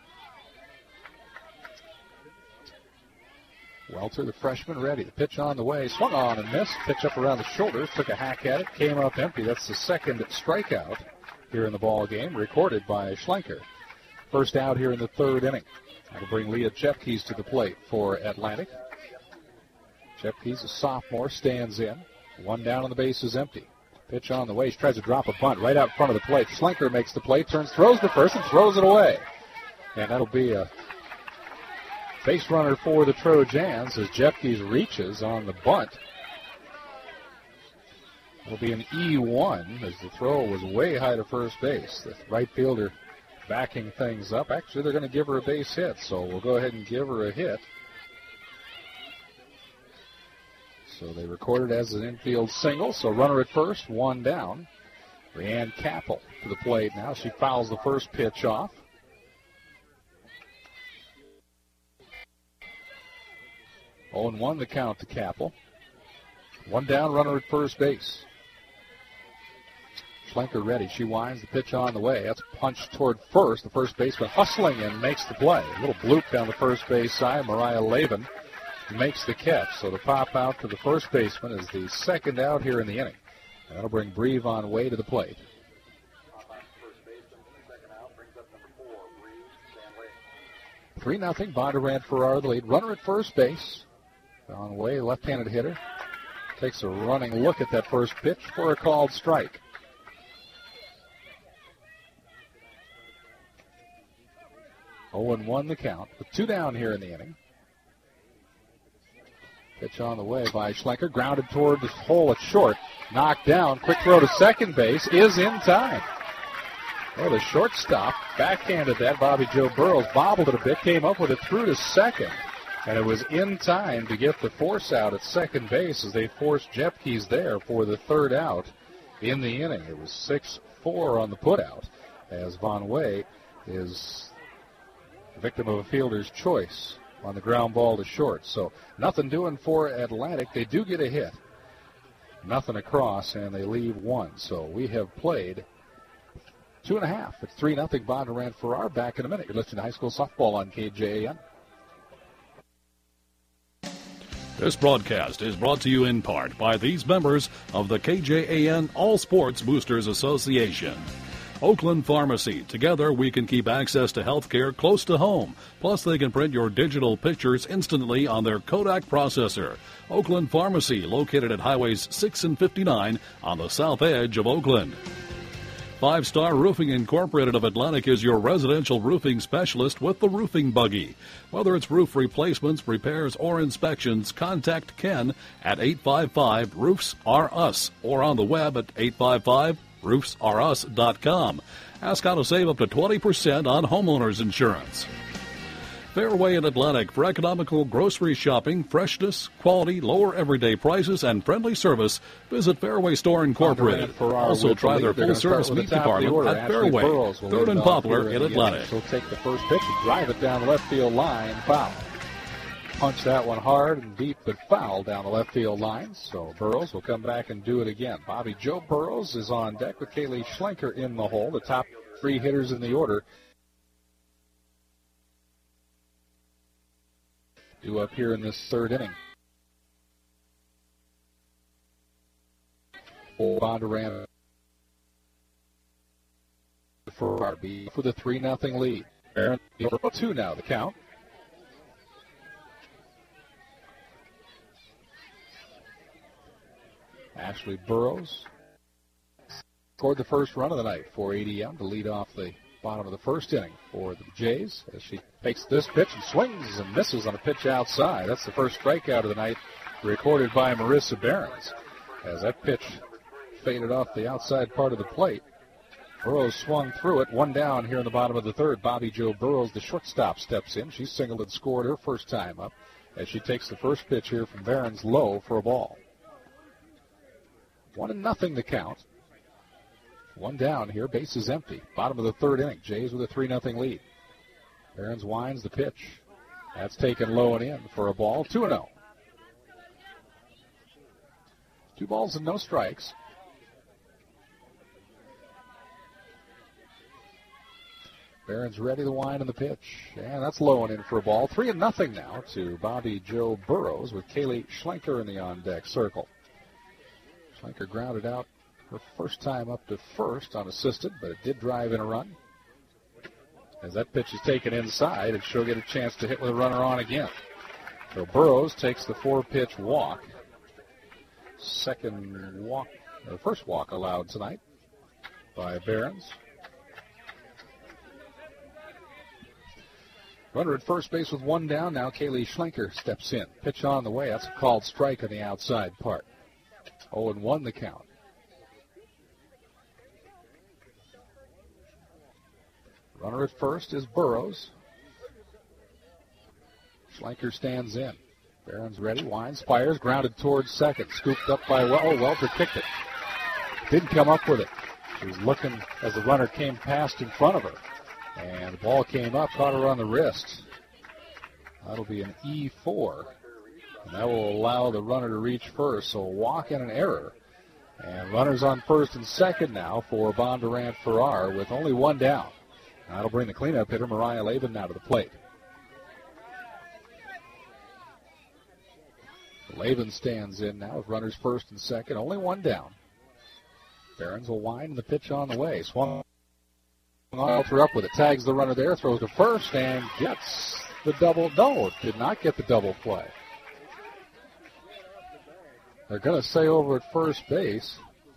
Speaker 1: Welter, the freshman, ready. The pitch on the way, swung on and missed. Pitch up around the shoulders, took a hack at it, came up empty. That's the second strikeout here in the ball game, recorded by Schlenker. First out here in the third inning. That'll bring Leah Chepkes to the plate for Atlantic. Chepkes, a sophomore, stands in. 1 down and the base is empty. Pitch on the way. She tries to drop a bunt right out in front of the plate. Schlenker makes the play, turns, throws to first, and throws it away. And that'll be a base runner for the Trojans as Chepkes reaches on the bunt. It'll be an E1 as the throw was way high to first base. The right fielder backing things up. Actually, they're going to give her a base hit, so we'll go ahead and give her a hit. So they recorded as an infield single. So runner at first, 1 down. Rianne Capel to the plate now. She fouls the first pitch off. Oh, and 1 the count to Capel. 1 down, runner at first base. Schlenker ready. She winds the pitch on the way. That's punched toward first. The first baseman hustling and makes the play. A little bloop down the first base side. Mariah Lavin makes the catch. So the pop out to the first baseman is the second out here in the inning. That'll bring Bree Von Way to the plate. 3-0, Bondurant Farrar the lead. Runner at first base. Von Way, left-handed hitter. Takes a running look at that first pitch for a called strike. Oh, 0-1 the count, with 2 down here in the inning. Pitch on the way by Schlenker, grounded toward the hole at short. Knocked down, quick throw to second base, is in time. Well, the shortstop backhanded that. Bobby Joe Burrows bobbled it a bit, came up with it through to second. And it was in time to get the force out at second base as they forced Jepkes there for the 3rd out in the inning. It was 6-4 on the putout as Von Way is the victim of a fielder's choice on the ground ball to short. So nothing doing for Atlantic. They do get a hit. Nothing across, and they leave 1. So we have played 2.5. It's 3-0 Bondurant Farrar. Back in a minute. You're listening to high school softball on KJAN.
Speaker 2: This broadcast is brought to you in part by these members of the KJAN All Sports Boosters Association. Oakland Pharmacy. Together we can keep access to health care close to home. Plus they can print your digital pictures instantly on their Kodak processor. Oakland Pharmacy, located at Highways 6 and 59 on the south edge of Oakland. 5 Star Roofing Incorporated of Atlantic is your residential roofing specialist with the Roofing Buggy. Whether it's roof replacements, repairs, or inspections, contact Ken at 855-ROOFS-ARE-US or on the web at 855-ROOFSAREUS.com. Ask how to save up to 20% on homeowners insurance. Fairway in Atlantic for economical grocery shopping, freshness, quality, lower everyday prices, and friendly service. Visit Fairway Store Incorporated. Also try their full-service meat department at Fairway, 3rd and Poplar in Atlantic.
Speaker 1: She'll take the first pitch and drive it down the left field line, foul. Punch that one hard and deep, but foul down the left field line. So Burrows will come back and do it again. Bobby Joe Burrows is on deck with Kaylee Schlenker in the hole, the top 3 hitters in the order. Due up here in this 3rd inning. For Bondurant for RB for the 3-0 lead. Aaron 2 now the count. Ashley Burrows scored the first run of the night for ADM to lead off the bottom of the 1st inning for the Jays as she takes this pitch and swings and misses on a pitch outside. That's the first strikeout of the night recorded by Marissa Behrens as that pitch faded off the outside part of the plate. Burrows swung through it. 1 down here in the bottom of the 3rd. Bobby Joe Burrows, the shortstop, steps in. She singled and scored her first time up as she takes the first pitch here from Behrens low for a ball. 1-0 the count. 1 down here, base is empty. Bottom of the 3rd inning, Jays with a 3-0 lead. Behrens winds the pitch. That's taken low and in for a ball, 2-0. 2 balls and no strikes. Behrens ready to wind in the pitch. And that's low and in for a ball. 3-0 now to Bobby Joe Burrows with Kaylee Schlenker in the on-deck circle. Schlenker grounded out her first time up to first unassisted, but it did drive in a run. As that pitch is taken inside, and she'll get a chance to hit with a runner on again. So Burrows takes the 4-pitch walk. First walk allowed tonight by Behrens. Runner at first base with 1 down. Now Kaylee Schlenker steps in. Pitch on the way. That's a called strike on the outside part. 0-1 the count. Runner at first is Burrows. Schlenker stands in. Behrens ready, winds, fires, grounded towards second. Scooped up by Welter kicked it. Didn't come up with it. She was looking as the runner came past in front of her. And the ball came up, caught her on the wrist. That'll be an E4. And that will allow the runner to reach first. So a walk and an error. And runners on first and second now for Bondurant Farrar with only 1 down. That'll bring the cleanup hitter, Mariah Lavin, now to the plate. Lavin stands in now with runners first and second, only 1 down. Barons will wind, and the pitch on the way. Swung on, threw up with it. Tags the runner there, throws to first, and gets the double. No, did not get the double play. They're going to say over at first base.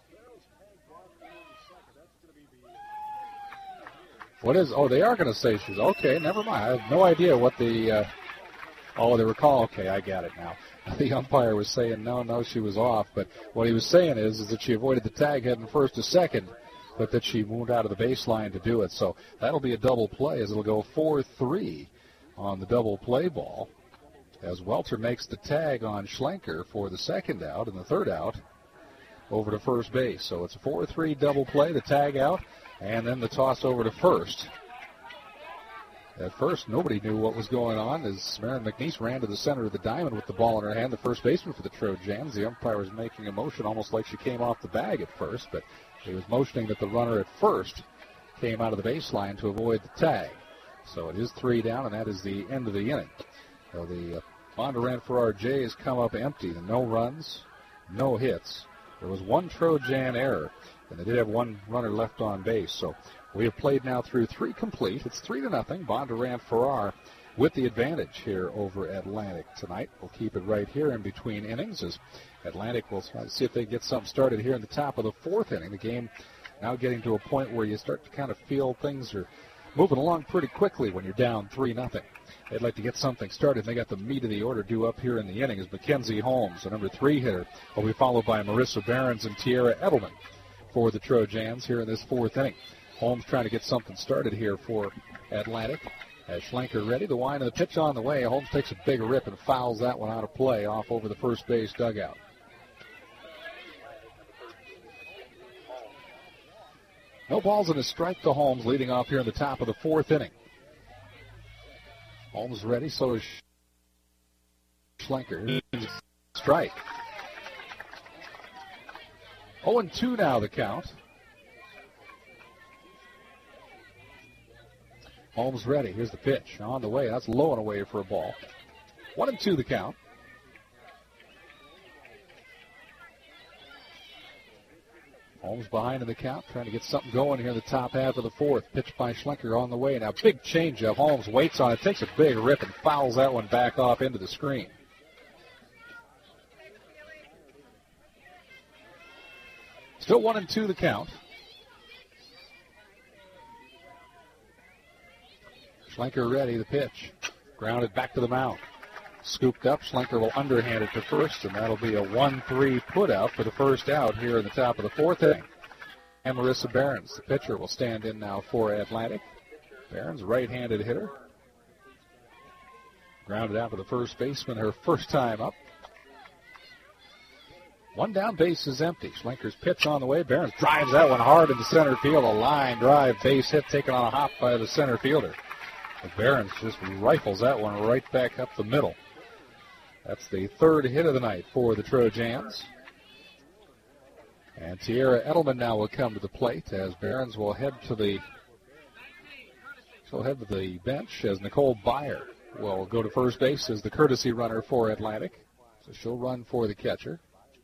Speaker 1: What is? Oh, they are going to say she's okay. Never mind. I have no idea what the. They were calling. Okay, I got it now. The umpire was saying no, she was off. But what he was saying is that she avoided the tag heading first to second, but that she moved out of the baseline to do it. So that'll be a double play as it'll go 4-3 on the double play ball. As Welter makes the tag on Schlenker for the second out, and the third out over to first base. So it's a 4-3 double play, the tag out, and then the toss over to first. At first, nobody knew what was going on as Marin McNeese ran to the center of the diamond with the ball in her hand, the first baseman for the Trojans. The umpire was making a motion almost like she came off the bag at first, but he was motioning that the runner at first came out of the baseline to avoid the tag. So it is 3 down, and that is the end of the inning. So the Bondurant Farrar Jays come up empty. No runs, no hits. There was one Trojan error, and they did have one runner left on base. So we have played now through 3 complete. It's 3-0. Bondurant Farrar with the advantage here over Atlantic tonight. We'll keep it right here in between innings as Atlantic will see if they get something started here in the top of the 4th inning. The game now getting to a point where you start to kind of feel things are moving along pretty quickly when you're down 3-0. They'd like to get something started. They got the meat of the order due up here in the inning as Mackenzie Holmes, the number 3 hitter, will be followed by Marissa Behrens and Tierra Edelman for the Trojans here in this 4th inning. Holmes trying to get something started here for Atlantic. As Schlenker ready, the wind of the pitch on the way. Holmes takes a big rip and fouls that one out of play off over the first base dugout. No balls and a strike to Holmes leading off here in the top of the 4th inning. Holmes ready, so is Schlenker. Strike. 0-2 now the count. Holmes ready. Here's the pitch. On the way. That's low and away for a ball. 1-2 the count. Holmes behind in the count, trying to get something going here in the top half of the 4th. Pitch by Schlenker on the way. Now big changeup. Holmes waits on it, takes a big rip, and fouls that one back off into the screen. Still 1-2 the count. Schlenker ready, the pitch. Grounded back to the mound. Scooped up, Schlenker will underhand it to first, and that'll be a 1-3 putout for the first out here in the top of the 4th inning. And Marissa Behrens, the pitcher, will stand in now for Atlantic. Behrens, right-handed hitter. Grounded out to the first baseman, her first time up. One down, base is empty. Schlenker's pitch on the way. Behrens drives that one hard into center field. A line drive, base hit taken on a hop by the center fielder. But Behrens just rifles that one right back up the middle. That's the 3rd hit of the night for the Trojans. And Tierra Edelman now will come to the plate as Behrens will head to the bench as Nicole Byer will go to first base as the courtesy runner for Atlantic. So she'll run for the catcher.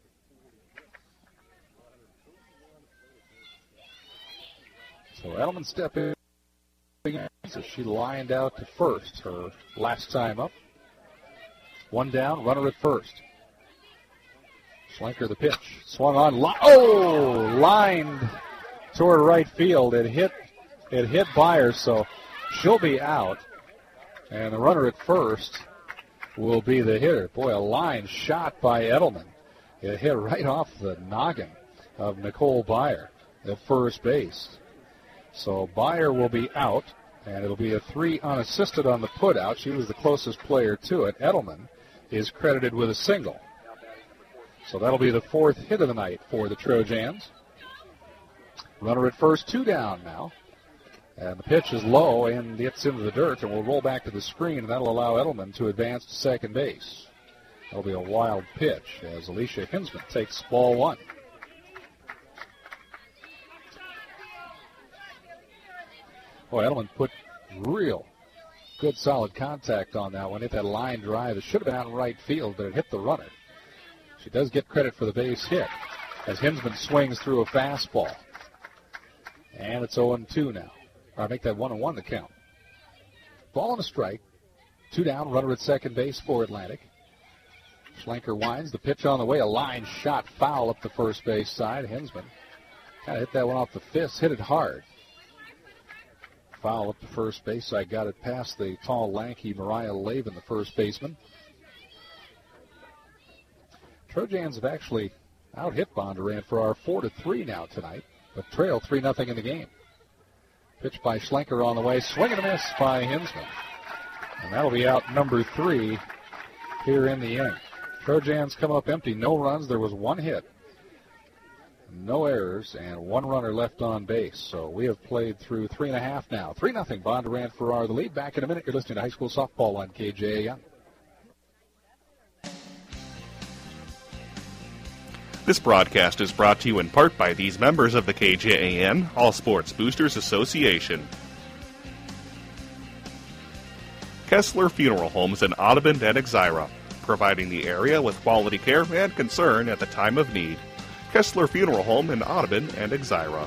Speaker 1: So Edelman step in. So she lined out to first her last time up. One down, runner at first. Schlenker the pitch. Swung on. Lined toward right field. It hit Byer, so she'll be out. And the runner at first will be the hitter. Boy, a line shot by Edelman. It hit right off the noggin of Nicole Byer at first base. So Byer will be out, and it'll be a 3 unassisted on the putout. She was the closest player to it. Edelman is credited with a single. So that'll be the 4th hit of the night for the Trojans. Runner at first, 2 down now. And the pitch is low and gets into the dirt and will roll back to the screen, and that'll allow Edelman to advance to second base. That'll be a wild pitch as Alicia Hinsman takes ball 1. Boy, Edelman put real good solid contact on that one. Hit that line drive. It should have been out in right field, but it hit the runner. She does get credit for the base hit. as Hinsman swings through a fastball. And it's 0-2 now. I'll make that 1-1 the count. Ball and a strike. 2 down, runner at second base for Atlantic. Schlenker winds, the pitch on the way, a line shot foul up the first base side. Hinsman kind of hit that one off the fist, hit it hard. Foul up the first base side, got it past the tall, lanky Mariah Lavin, the first baseman. Trojans have actually out-hit Bondurant for our 4-3 now tonight, but trail 3-0 in the game. Pitch by Schlenker on the way, swing and a miss by Hinsman. And that'll be out number 3 here in the inning. Trojans come up empty, no runs. There was 1 hit, no errors, and 1 runner left on base. So we have played through 3.5 now. 3-0 Bondurant Farrar the lead. Back in a minute. You're listening to high school softball on KJAN.
Speaker 4: This broadcast is brought to you in part by these members of the KJAN All Sports Boosters Association. Kessler Funeral Homes in Audubon and Exira, providing the area with quality care and concern at the time of need. Kessler Funeral Home in Audubon and Exira.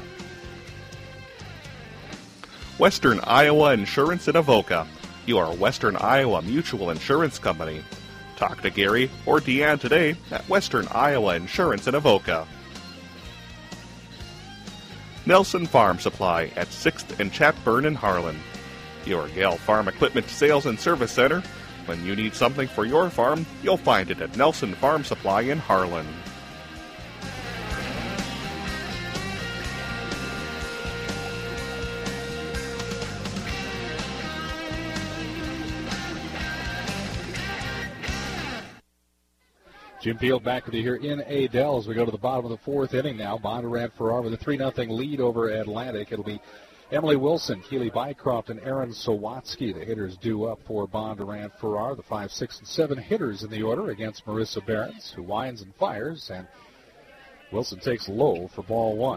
Speaker 4: Western Iowa Insurance in Avoca, your Western Iowa Mutual Insurance Company. Talk to Gary or Deanne today at Western Iowa Insurance in Avoca. Nelson Farm Supply at 6th and Chatburn in Harlan. Your Gale Farm Equipment Sales and Service Center. When you need something for your farm, you'll find it at Nelson Farm Supply in Harlan.
Speaker 1: Jim Field back with you here in Adel as we go to the bottom of the 4th inning now. Bondurant Farrar with a 3-0 lead over Atlantic. It'll be Emily Wilson, Keely Bycroft, and Aaron Sawatsky. The hitters due up for Bondurant Farrar. The 5, 6, and 7 hitters in the order against Marissa Behrens, who winds and fires, and Wilson takes low for ball 1.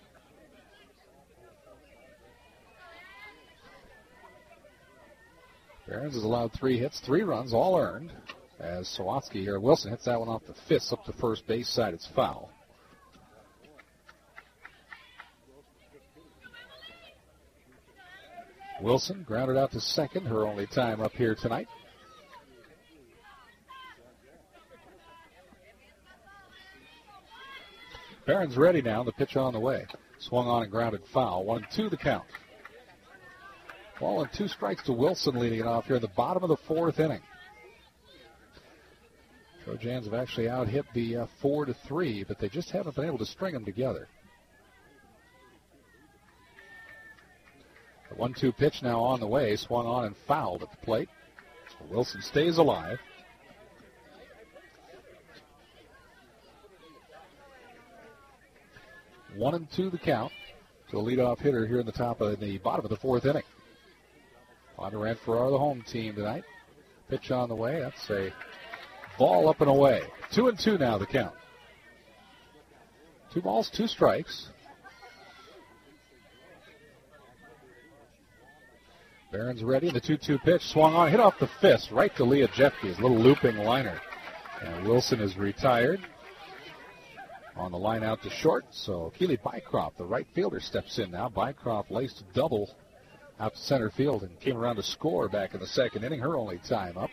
Speaker 1: Behrens has allowed 3 hits, 3 runs, all earned. As Sawatsky here, Wilson hits that one off the fist up the first base side. It's foul. Wilson grounded out to second, her only time up here tonight. Barron's ready now, the pitch on the way. Swung on and grounded foul. 1-2 the count. Ball and 2 strikes to Wilson leading it off here in the bottom of the 4th inning. Trojans have actually out-hit the 4-3, but they just haven't been able to string them together. The 1-2 pitch now on the way, swung on and fouled at the plate. So Wilson stays alive. One and 2 the count to the leadoff hitter here in the bottom of the 4th inning. Bondurant Farrar, the home team tonight. Pitch on the way. That's a ball up and away. 2-2 now the count. 2 balls, 2 strikes. Barron's ready. The 2-2 pitch swung on, hit off the fist, right to Leah Jeffkes. A little looping liner. And Wilson is retired. On the line out to short, so Keely Bycroft, the right fielder, steps in now. Bycroft laced a double out to center field and came around to score back in the 2nd inning, her only time up.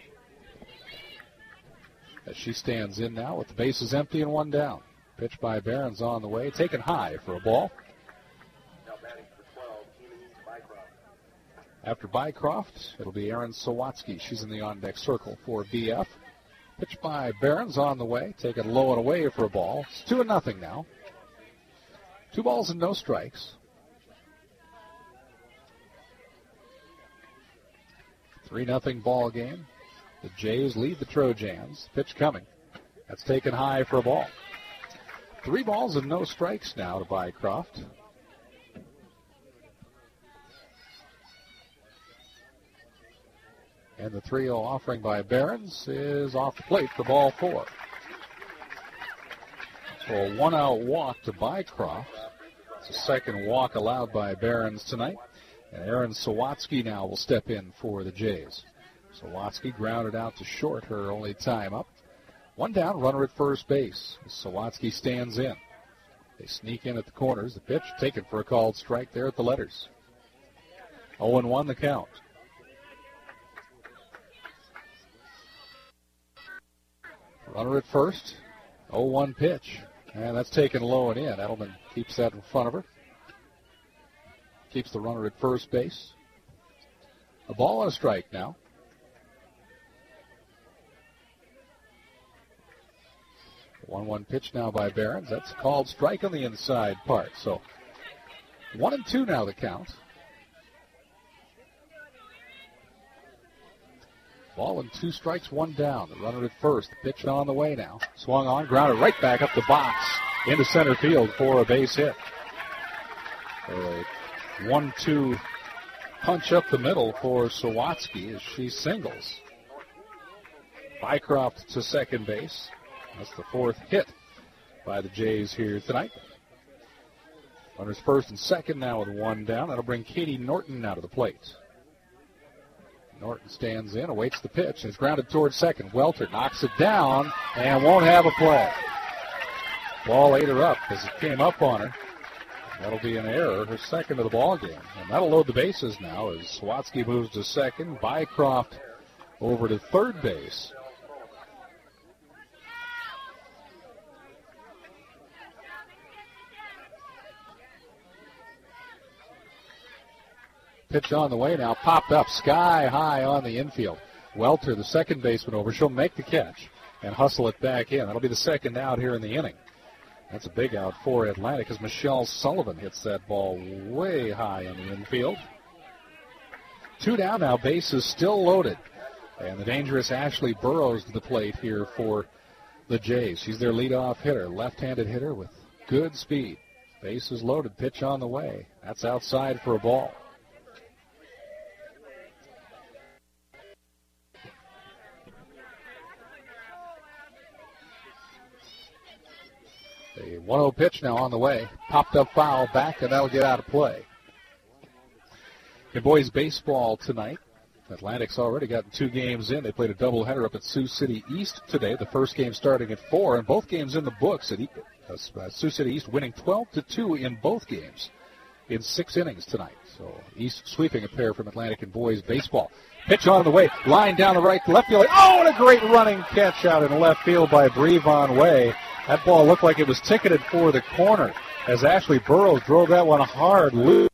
Speaker 1: As she stands in now with the bases empty and 1 down. Pitch by Barron's on the way, taken high for a ball. After Bycroft, it'll be Aaron Sawatsky. She's in the on-deck circle for BF. Pitch by Barron's on the way, taken low and away for a ball. It's 2-0 now. 2 balls and no strikes. 3-0 ball game. The Jays lead the Trojans. Pitch coming. That's taken high for a ball. 3 balls and no strikes now to Bycroft. And the 3-0 offering by Barron's is off the plate for ball 4. So a 1-out walk to Bycroft. It's the 2nd walk allowed by Barron's tonight. And Aaron Sawatsky now will step in for the Jays. Sawatsky grounded out to short, her only time up. 1 down, runner at first base. Sawatsky stands in. They sneak in at the corners. The pitch taken for a called strike there at the letters. 0-1 the count. Runner at first. 0-1 pitch. And that's taken low and in. Edelman keeps that in front of her. Keeps the runner at first base. A ball and a strike now. The 1-1 pitch now by Behrens. That's a called strike on the inside part. So 1-2 now the count. Ball and 2 strikes, 1 down. The runner at first. The pitch on the way now. Swung on, grounded right back up the box into center field for a base hit. A 1-2 punch up the middle for Sawatsky as she singles. Bycroft to second base. That's the 4th hit by the Jays here tonight. Runners first and second now with 1 down. That'll bring Katie Norton out of the plate. Norton stands in, awaits the pitch, and is grounded towards second. Welter knocks it down and won't have a play. Ball ate her up as it came up on her. That'll be an error, her second of the ball game. And that'll load the bases now as Sawatsky moves to second. Bycroft over to third base. Pitch on the way now, popped up sky high on the infield. Welter, the second baseman, over. She'll make the catch and hustle it back in. That'll be the second out here in the inning. That's a big out for Atlantic as Michelle Sullivan hits that ball way high in the infield. 2 down now, bases still loaded. And the dangerous Ashley Burrows to the plate here for the Jays. She's their leadoff hitter, left-handed hitter with good speed. Bases loaded, pitch on the way. That's outside for a ball. The 1-0 pitch now on the way. Popped up foul back, and that'll get out of play. In boys baseball tonight, Atlantic's already gotten 2 games in. They played a doubleheader up at Sioux City East today. The first game starting at 4, and both games in the books. At Sioux City East winning 12-2 in both games in 6 innings tonight. So East sweeping a pair from Atlantic in boys baseball. Pitch on the way, line down the right to left field. Oh, and a great running catch out in left field by Bree Von Way. That ball looked like it was ticketed for the corner as Ashley Burrows drove that one a hard loop.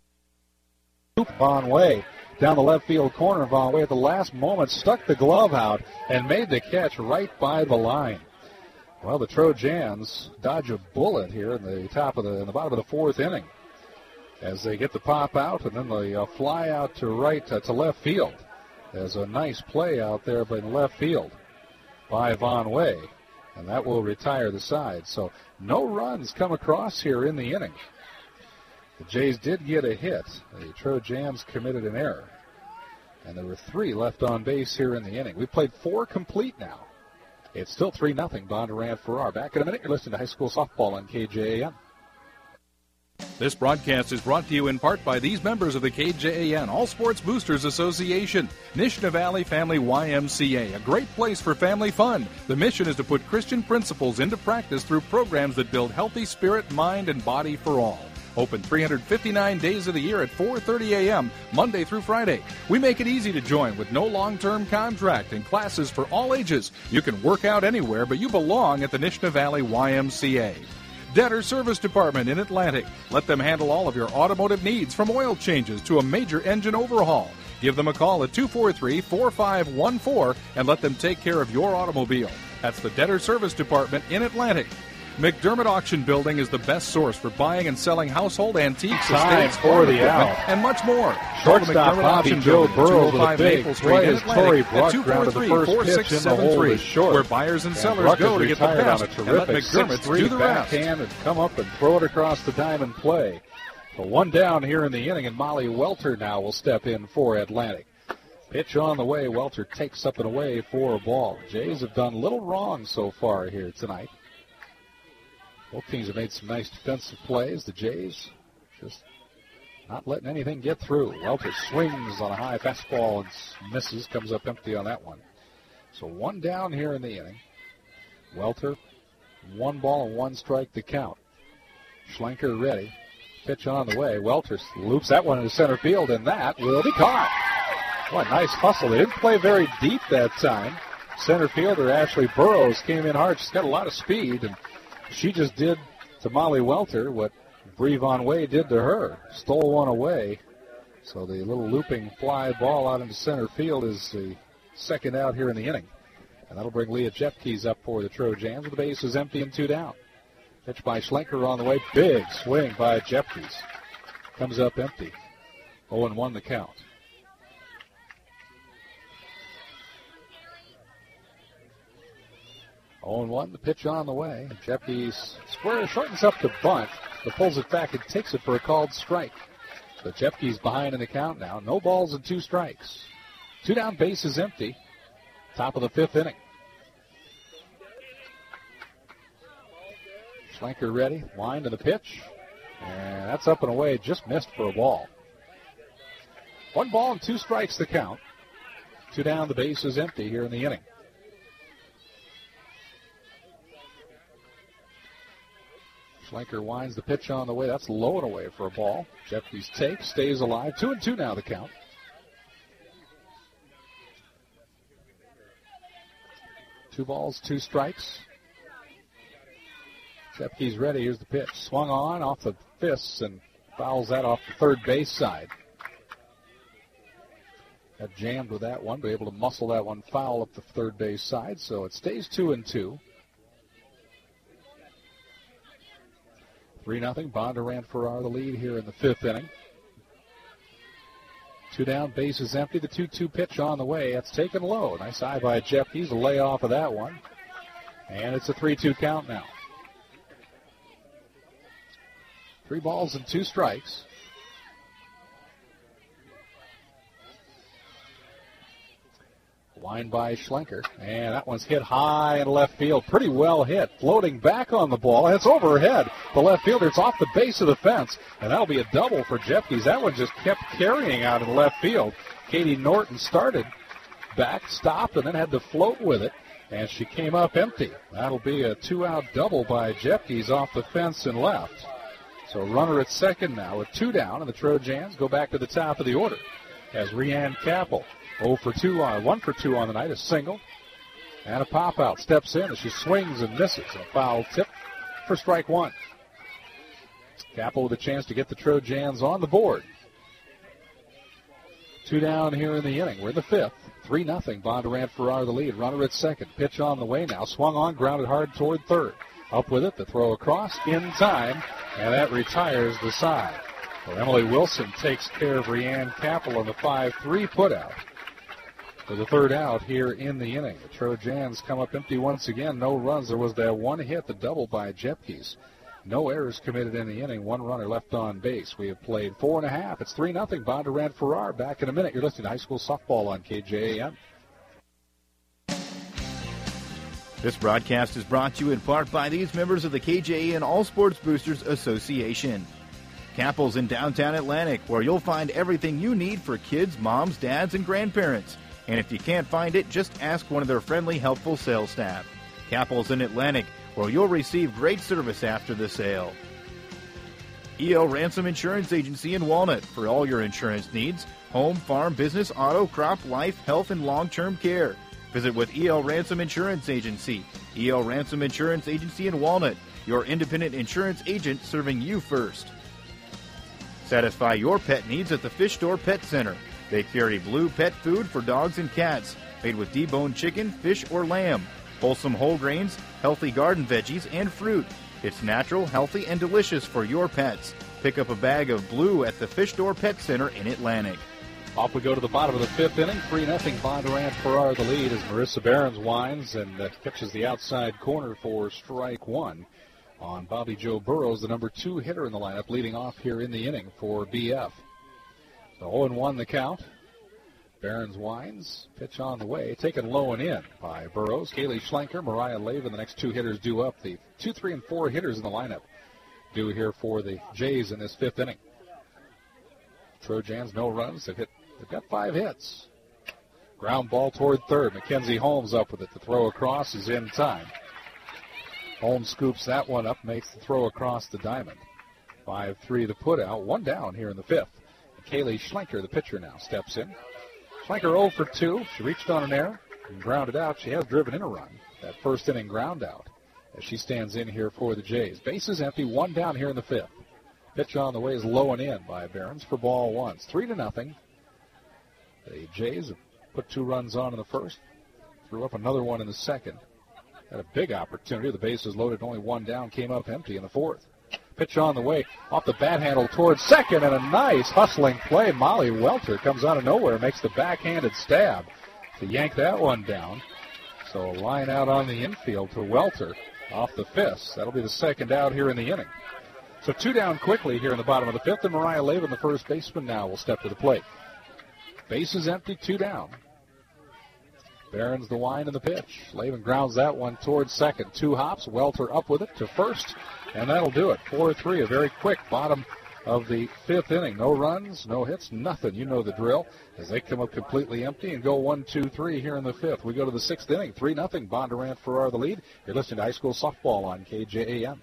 Speaker 1: Von Way down the left field corner. Von Way at the last moment stuck the glove out and made the catch right by the line. Well, the Trojans dodge a bullet here in the bottom of the 4th inning as they get the pop out, and then they fly out to left field. There's a nice play out there by left field by Von Way, and that will retire the side. So no runs come across here in the inning. The Jays did get a hit. The Trojans committed an error, and there were 3 left on base here in the inning. We've played 4 complete now. It's still 3-0 Bondurant Farrar. Back in a minute. You're listening to high school softball on KJAM.
Speaker 5: This broadcast is brought to you in part by these members of the KJAN All Sports Boosters Association. Nishna Valley Family YMCA, a great place for family fun. The mission is to put Christian principles into practice through programs that build healthy spirit, mind, and body for all. Open 359 days of the year at 4:30 a.m., Monday through Friday. We make it easy to join with no long-term contract and classes for all ages. You can work out anywhere, but you belong at the Nishna Valley YMCA. Debtor Service Department in Atlantic. Let them handle all of your automotive needs, from oil changes to a major engine overhaul. Give them a call at 243-4514 and let them take care of your automobile. That's the Debtor Service Department in Atlantic. McDermott Auction Building is the best source for buying and selling household antiques, estates,
Speaker 1: for the out,
Speaker 5: and much more.
Speaker 1: Shortstop Bobby Joe Burrows with a big play as Tori Bruck grounded the first pitch in the hole is short.
Speaker 5: Where buyers and sellers go to get the best, and let McDermott do the rest.
Speaker 1: Backhand and come up and throw it across the diamond play. So 1 down here in the inning, and Molly Welter now will step in for Atlantic. Pitch on the way. Welter takes up and away for a ball. Jays have done little wrong so far here tonight. Both teams have made some nice defensive plays. The Jays just not letting anything get through. Welter swings on a high fastball and misses, comes up empty on that one. So 1 down here in the inning. Welter, 1 ball and 1 strike to count. Schlenker ready. Pitch on the way. Welter loops that one into center field, and that will be caught. What a nice hustle. They didn't play very deep that time. Center fielder Ashley Burrows came in hard. She's got a lot of speed, and she just did to Molly Welter what Bree Von Way did to her. Stole one away. So the little looping fly ball out into center field is the second out here in the inning. And that'll bring Leah Jepkes up for the Trojans with the bases empty and 2 down. Pitch by Schlenker on the way. Big swing by Jepkes. Comes up empty. 0-1 the count. 0-1, the pitch on the way. Jepkes shortens up to bunt, but pulls it back and takes it for a called strike. So Jepkes behind in the count now. No balls and 2 strikes. 2 down, bases empty. Top of the 5th inning. Schlenker ready. Line to the pitch. And that's up and away. Just missed for a ball. 1 ball and 2 strikes the count. 2 down, the base is empty here in the inning. Schlenker winds the pitch on the way. That's low and away for a ball. Jepkes takes, stays alive. 2-2 now the count. Two balls, 2 strikes. Jepkes ready. Here's the pitch. Swung on off the fists and fouls that off the third base side. Got jammed with that one, but able to muscle that one foul up the third base side. So it stays 2-2. 3-0. Bondurant Farrar the lead here in the 5th inning. 2 down, bases empty. The 2-2 pitch on the way. That's taken low. Nice eye by Jepkes. A lay off of that one. And it's a 3-2 count now. 3 balls and 2 strikes. Line by Schlenker, and that one's hit high in left field. Pretty well hit. Floating back on the ball. It's overhead. The left fielder, it's off the base of the fence, and that'll be a double for Jepkes. That one just kept carrying out in left field. Katie Norton started back, stopped, and then had to float with it, and she came up empty. That'll be a 2-out double by Jepkes off the fence and left. So runner at second now with 2 down, and the Trojans go back to the top of the order as Rianne Capel 1 for 2 on the night, a single and a pop out. Steps in as she swings and misses. A foul tip for strike 1. Capel with a chance to get the Trojans on the board. 2 down here in the inning. We're in the 5th. 3-0. Bondurant Farrar the lead. Runner at second. Pitch on the way now. Swung on, grounded hard toward third. Up with it, the throw across in time, and that retires the side. Well, Emily Wilson takes care of Rianne Capel on the 5-3 putout. For the 3rd out here in the inning. The Trojans come up empty once again. No runs. There was that 1 hit, the double by Jepkes. No errors committed in the inning. 1 runner left on base. We have played 4.5. It's 3-0. Bondurant Farrar back in a minute. You're listening to High School Softball on KJAM.
Speaker 6: This broadcast is brought to you in part by these members of the KJAN All Sports Boosters Association. Capel's in downtown Atlantic, where you'll find everything you need for kids, moms, dads, and grandparents. And if you can't find it, just ask one of their friendly, helpful sales staff. Capel's in Atlantic, where you'll receive great service after the sale. E.L. Ransom Insurance Agency in Walnut for all your insurance needs. Home, farm, business, auto, crop, life, health, and long-term care. Visit with E.L. Ransom Insurance Agency. E.L. Ransom Insurance Agency in Walnut, your independent insurance agent serving you first. Satisfy your pet needs at the Fish Store Pet Center. They carry blue pet food for dogs and cats, made with deboned chicken, fish, or lamb, wholesome whole grains, healthy garden veggies, and fruit. It's natural, healthy, and delicious for your pets. Pick up a bag of blue at the Fish Store Pet Center in Atlantic.
Speaker 1: Off we go to the bottom of the 5th inning. 3-0. Bondurant Farrar the lead as Marissa Behrens winds and catches the outside corner for strike 1 on Bobby Joe Burrows, the number 2 hitter in the lineup, leading off here in the inning for BF. So 0-1 the count. Behrens winds. Pitch on the way. Taken low and in by Burrows. Kaylee Schlenker, Mariah Lavin, the next 2 hitters due up. The 2, 3, and 4 hitters in the lineup due here for the Jays in this 5th inning. Trojans, no runs. They've got 5 hits. Ground ball toward third. Mackenzie Holmes up with it. The throw across is in time. Holmes scoops that one up, makes the throw across the diamond. 5-3 the put out. One down here in the fifth. Kaylee Schlenker, the pitcher, now steps in. Schlenker 0 for 2. She reached on an error and grounded out. She has driven in a run. That first inning ground out as she stands in here for the Jays. Bases empty. One down here in the fifth. Pitch on the way is low and in by Behrens for ball one. 3-0. The Jays have put 2 runs on in the first. Threw up another one in the second. Had a big opportunity. The bases loaded, only one down. Came up empty in the fourth. Pitch on the way, off the bat handle towards second, and a nice hustling play. Molly Welter comes out of nowhere, makes the backhanded stab to yank that one down. So a line out on the infield to Welter off the fist. That'll be the second out here in the inning. So 2 down quickly here in the bottom of the fifth, and Mariah Lavin, the first baseman, now will step to the plate. Bases empty, 2 down. Behrens the wind and the pitch. Lavin grounds that one towards second. 2 hops. Welter up with it to first. And that'll do it. 4-3. A very quick bottom of the fifth inning. No runs, no hits, nothing. You know the drill. As they come up completely empty and go 1-2-3 here in the fifth. We go to the sixth inning. 3-0. Bondurant Farrar the lead. You're listening to high school softball on KJAM.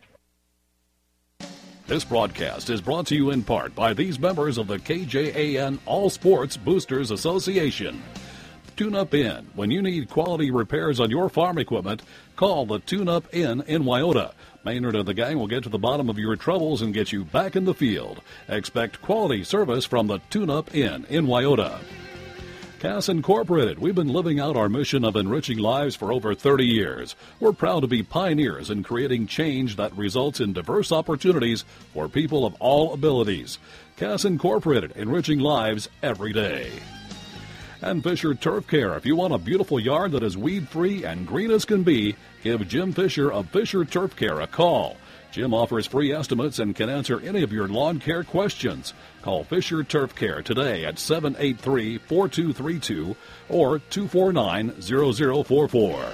Speaker 2: This broadcast is brought to you in part by these members of the KJAN All Sports Boosters Association. Tune Up Inn. When you need quality repairs on your farm equipment, call the Tune Up Inn in Wyoda. Maynard and the gang will get to the bottom of your troubles and get you back in the field. Expect quality service from the Tune Up Inn in Wyoda. Cass Incorporated. We've been living out our mission of enriching lives for over 30 years. We're proud to be pioneers in creating change that results in diverse opportunities for people of all abilities. Cass Incorporated, enriching lives every day. And Fisher Turf Care. If you want a beautiful yard that is weed-free and green as can be, give Jim Fisher of Fisher Turf Care a call. Jim offers free estimates and can answer any of your lawn care questions. Call Fisher Turf Care today at 783-4232 or 249-0044.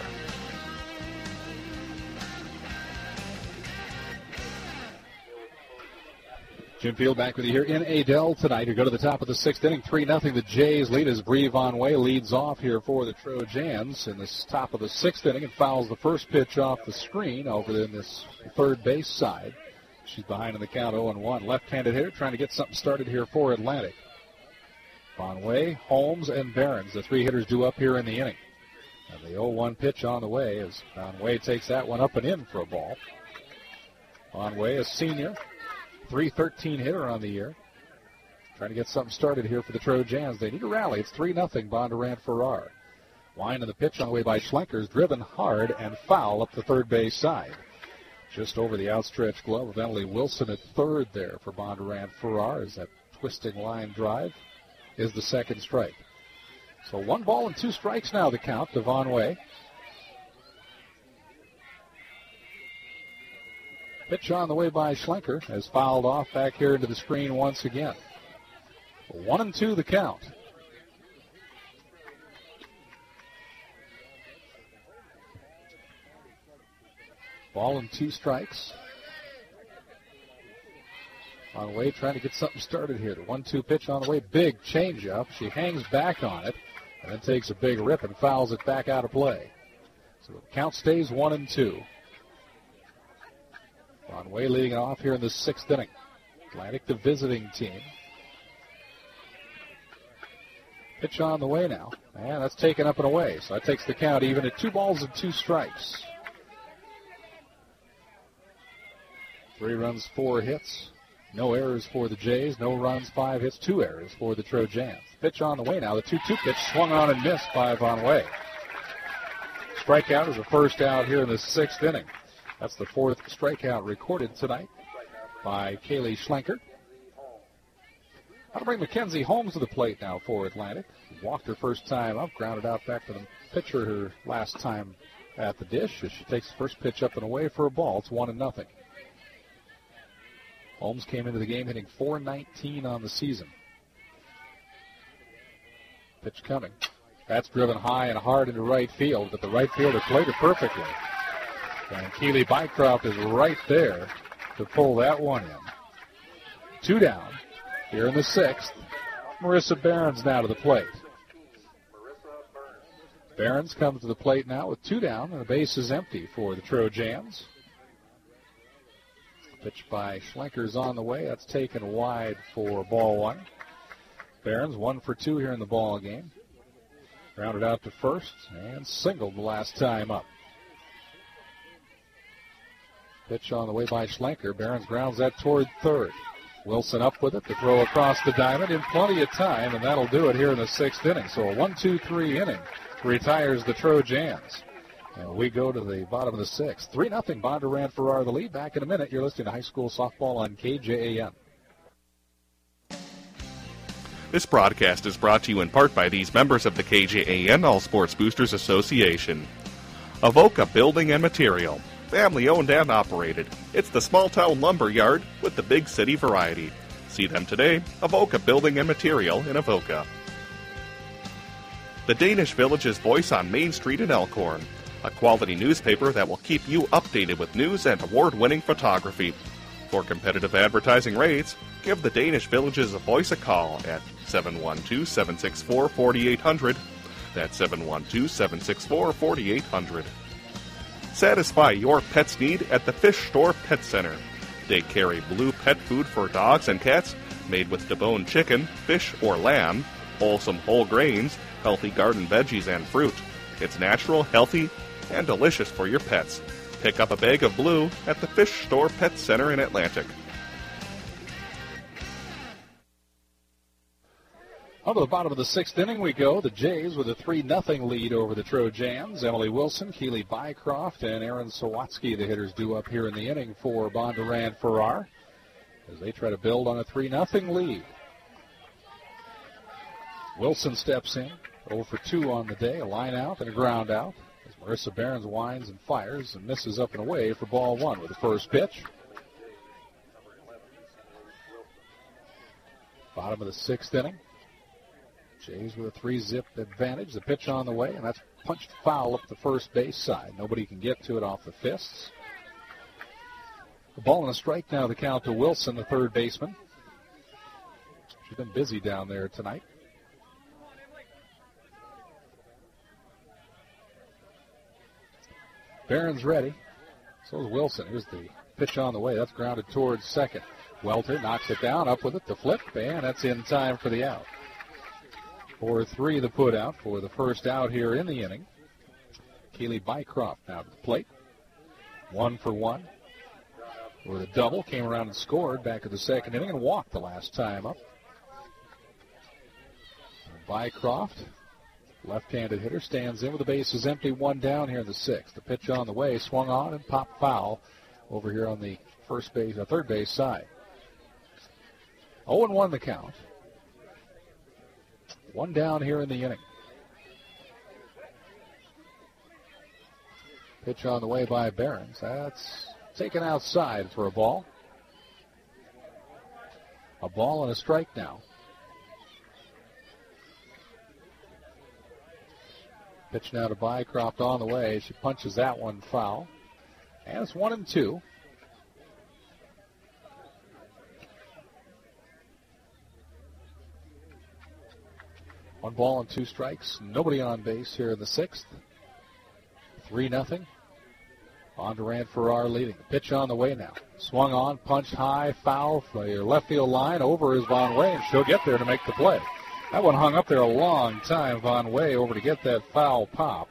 Speaker 1: Jim Field back with you here in Adel tonight. You go to the top of the sixth inning, 3-0. The Jays lead as Bree Von Way leads off here for the Trojans in this top of the sixth inning and fouls the first pitch off the screen over in this third base side. She's behind in the count, 0-1. Left-handed hitter trying to get something started here for Atlantic. Von Way, Holmes, and Behrens, the 3 hitters due up here in the inning. And the 0-1 pitch on the way as Von Way takes that one up and in for a ball. Von Way, a senior. 313 hitter on the year. Trying to get something started here for the Trojans. They need a rally. It's 3-0 Bondurant Farrar. Wind of the pitch on the way by Schlenker is driven hard and foul up the third base side. Just over the outstretched glove of Emily Wilson at third there for Bondurant Farrar as that twisting line drive is the second strike. So 1 ball and 2 strikes now the count to Von Way. Pitch on the way by Schlenker has fouled off back here into the screen once again. 1-2 the count. Ball and 2 strikes. On the way, trying to get something started here. The 1-2 pitch on the way. Big changeup. She hangs back on it and then takes a big rip and fouls it back out of play. So the count stays 1-2. Von Way leading it off here in the sixth inning. Atlantic, the visiting team. Pitch on the way now. And that's taken up and away. So that takes the count even at 2 balls and 2 strikes. 3 runs, 4 hits. No errors for the Jays. No runs, 5 hits, 2 errors for the Trojans. Pitch on the way now. The 2-2 pitch swung on and missed by Von Way. Strikeout is the first out here in the sixth inning. That's the 4th strikeout recorded tonight by Kaylee Schlenker. I'll bring Mackenzie Holmes to the plate now for Atlantic. Walked her first time up, grounded out back to the pitcher her last time at the dish as she takes the first pitch up and away for a ball. It's 1-0. Holmes came into the game hitting .419 on the season. Pitch coming. That's driven high and hard into right field, but the right fielder played it perfectly. And Keely Bycroft is right there to pull that one in. 2 down here in the sixth. Marissa Behrens now to the plate. Behrens comes to the plate now with 2 down, and the base is empty for the Trojans. Pitch by Schlenker's on the way. That's taken wide for ball one. Barons 1 for 2 here in the ball game. Grounded out to first and singled the last time up. Pitch on the way by Schlenker. Barons grounds that toward third. Wilson up with it to throw across the diamond in plenty of time, and that'll do it here in the 6th inning. So a 1-2-3 inning retires the Trojans. And we go to the bottom of the 6th. 3-0 Bondurant Farrar the lead. Back in a minute. You're listening to high school softball on KJAN.
Speaker 4: This broadcast is brought to you in part by these members of the KJAN All Sports Boosters Association. Avoca Building and Material. Family owned and operated. It's the small town lumber yard with the big city variety. See them today, Avoca Building and Material in Avoca. The Danish Village's voice on Main Street in Elkhorn. A quality newspaper that will keep you updated with news and award-winning photography. For competitive advertising rates, give the Danish Village's voice a call at 712-764-4800. That's 712-764-4800. Satisfy your pet's need at the Fish Store Pet Center. They carry blue pet food for dogs and cats made with deboned chicken, fish, or lamb, wholesome whole grains, healthy garden veggies, and fruit. It's natural, healthy, and delicious for your pets. Pick up a bag of blue at the Fish Store Pet Center in Atlantic.
Speaker 1: On to the bottom of the 6th inning we go. The Jays with a 3-0 lead over the Trojans. Emily Wilson, Keely Bycroft, and Aaron Sawatsky, the hitters, due up here in the inning for Bondurant Farrar as they try to build on a 3-0 lead. Wilson steps in, 0 for 2 on the day, a line out and a ground out. As Marissa Barons winds and fires and misses up and away for ball one with the first pitch. Bottom of the 6th inning. Jays with a 3-zip advantage. The pitch on the way, and that's punched foul up the first base side. Nobody can get to it off the fists. The ball and a strike now, the count to Wilson, the third baseman. She's been busy down there tonight. Barron's ready. So is Wilson. Here's the pitch on the way. That's grounded towards second. Welter knocks it down, up with it, the flip, and that's in time for the out. 4-3 the put out for the first out here in the inning. Keely Bycroft now to the plate. 1 for 1. With a double, came around and scored back at the 2nd inning and walked the last time up. Bycroft, left-handed hitter, stands in with the bases empty, 1 down here in the 6th. The pitch on the way, swung on and popped foul over here on the third base side. 0-1 the count. 1 down here in the inning. Pitch on the way by Barons. That's taken outside for a ball. A ball and a strike now. Pitch now to Bycroft on the way. She punches that one foul. And it's 1-2. One ball and 2 strikes. Nobody on base here in the 6th. 3-0. Bondurant Farrar leading. Pitch on the way now. Swung on, punched high, foul for your left field line. Over is Von Way, and she'll get there to make the play. That one hung up there a long time. Von Way over to get that foul pop.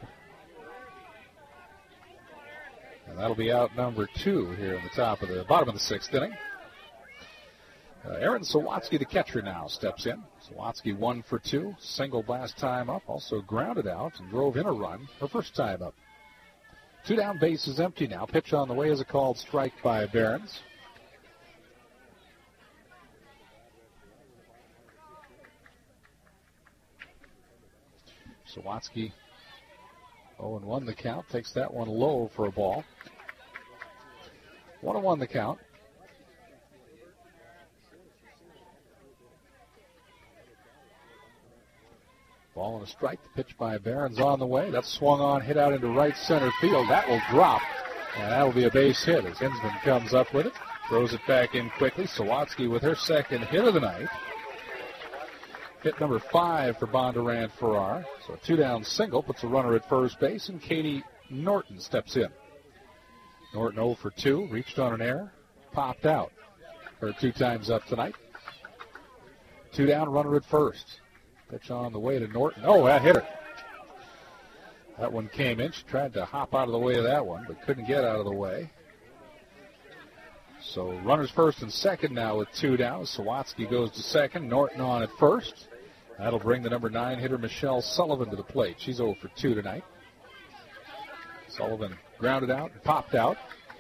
Speaker 1: And that'll be out number 2 here in the bottom of the 6th inning. Aaron Sawatsky, the catcher, now steps in. Sawatsky 1 for 2, single last time up, also grounded out and drove in a run her first time up. 2 down, bases empty now. Pitch on the way is a called strike by Barons. Sawatsky 0-1 the count, takes that one low for a ball. 1-1 the count. Ball and a strike. The pitch by Barons on the way. That's swung on, hit out into right center field. That will drop, and that will be a base hit as Hinsman comes up with it. Throws it back in quickly. Sawatsky with her second hit of the night. Hit number 5 for Bondurant Farrar. So a 2-down single puts a runner at first base, and Katie Norton steps in. Norton 0 for 2, reached on an error. popped out. Her 2 times up tonight. 2 down, runner at first. Pitch on the way to Norton. Oh, that hit her. That one came in. She tried to hop out of the way of that one, but couldn't get out of the way. So runners first and second now with 2 down. Sawatsky goes to second. Norton on at first. That'll bring the number 9 hitter Michelle Sullivan to the plate. She's 0 for 2 tonight. Sullivan grounded out and popped out.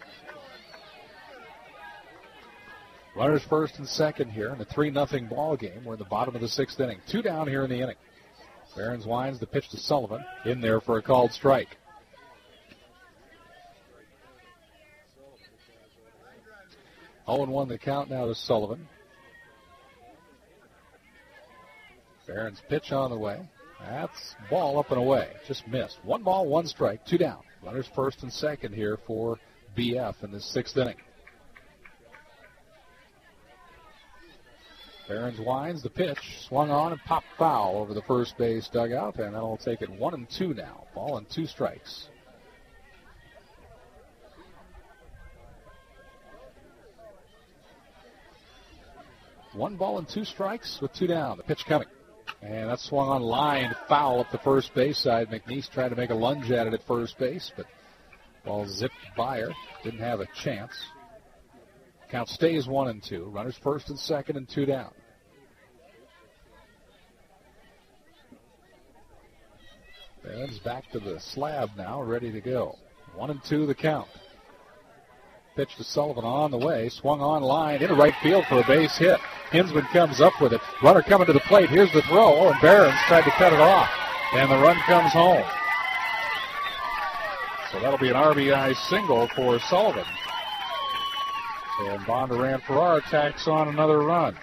Speaker 1: Runners first and second here in a 3-0 ball game. We're in the bottom of the 6th inning. 2 down here in the inning. Behrens winds the pitch to Sullivan. In there for a called strike. Oh, 0-1 the count now to Sullivan. Behrens pitch on the way. That's ball up and away. Just missed. 1 ball, 1 strike, 2 down. Runners first and second here for BF in this 6th inning. Behrens winds the pitch, swung on and popped foul over the first base dugout, and that'll take it 1-2 now. Ball and 2 strikes. One ball and 2 strikes with 2 down. The pitch coming. And that swung on line, foul up the first base side. McNeese tried to make a lunge at it at first base, but ball zipped by her. Didn't have a chance. Count stays 1-2. Runners first and second and 2 down. Behrens back to the slab now, ready to go. 1-2 the count. Pitch to Sullivan on the way. Swung on line into right field for a base hit. Hinsman comes up with it. Runner coming to the plate. Here's the throw, and Behrens tried to cut it off. And the run comes home. So that'll be an RBI single for Sullivan. And Bondurant-Farrar tacks on another run.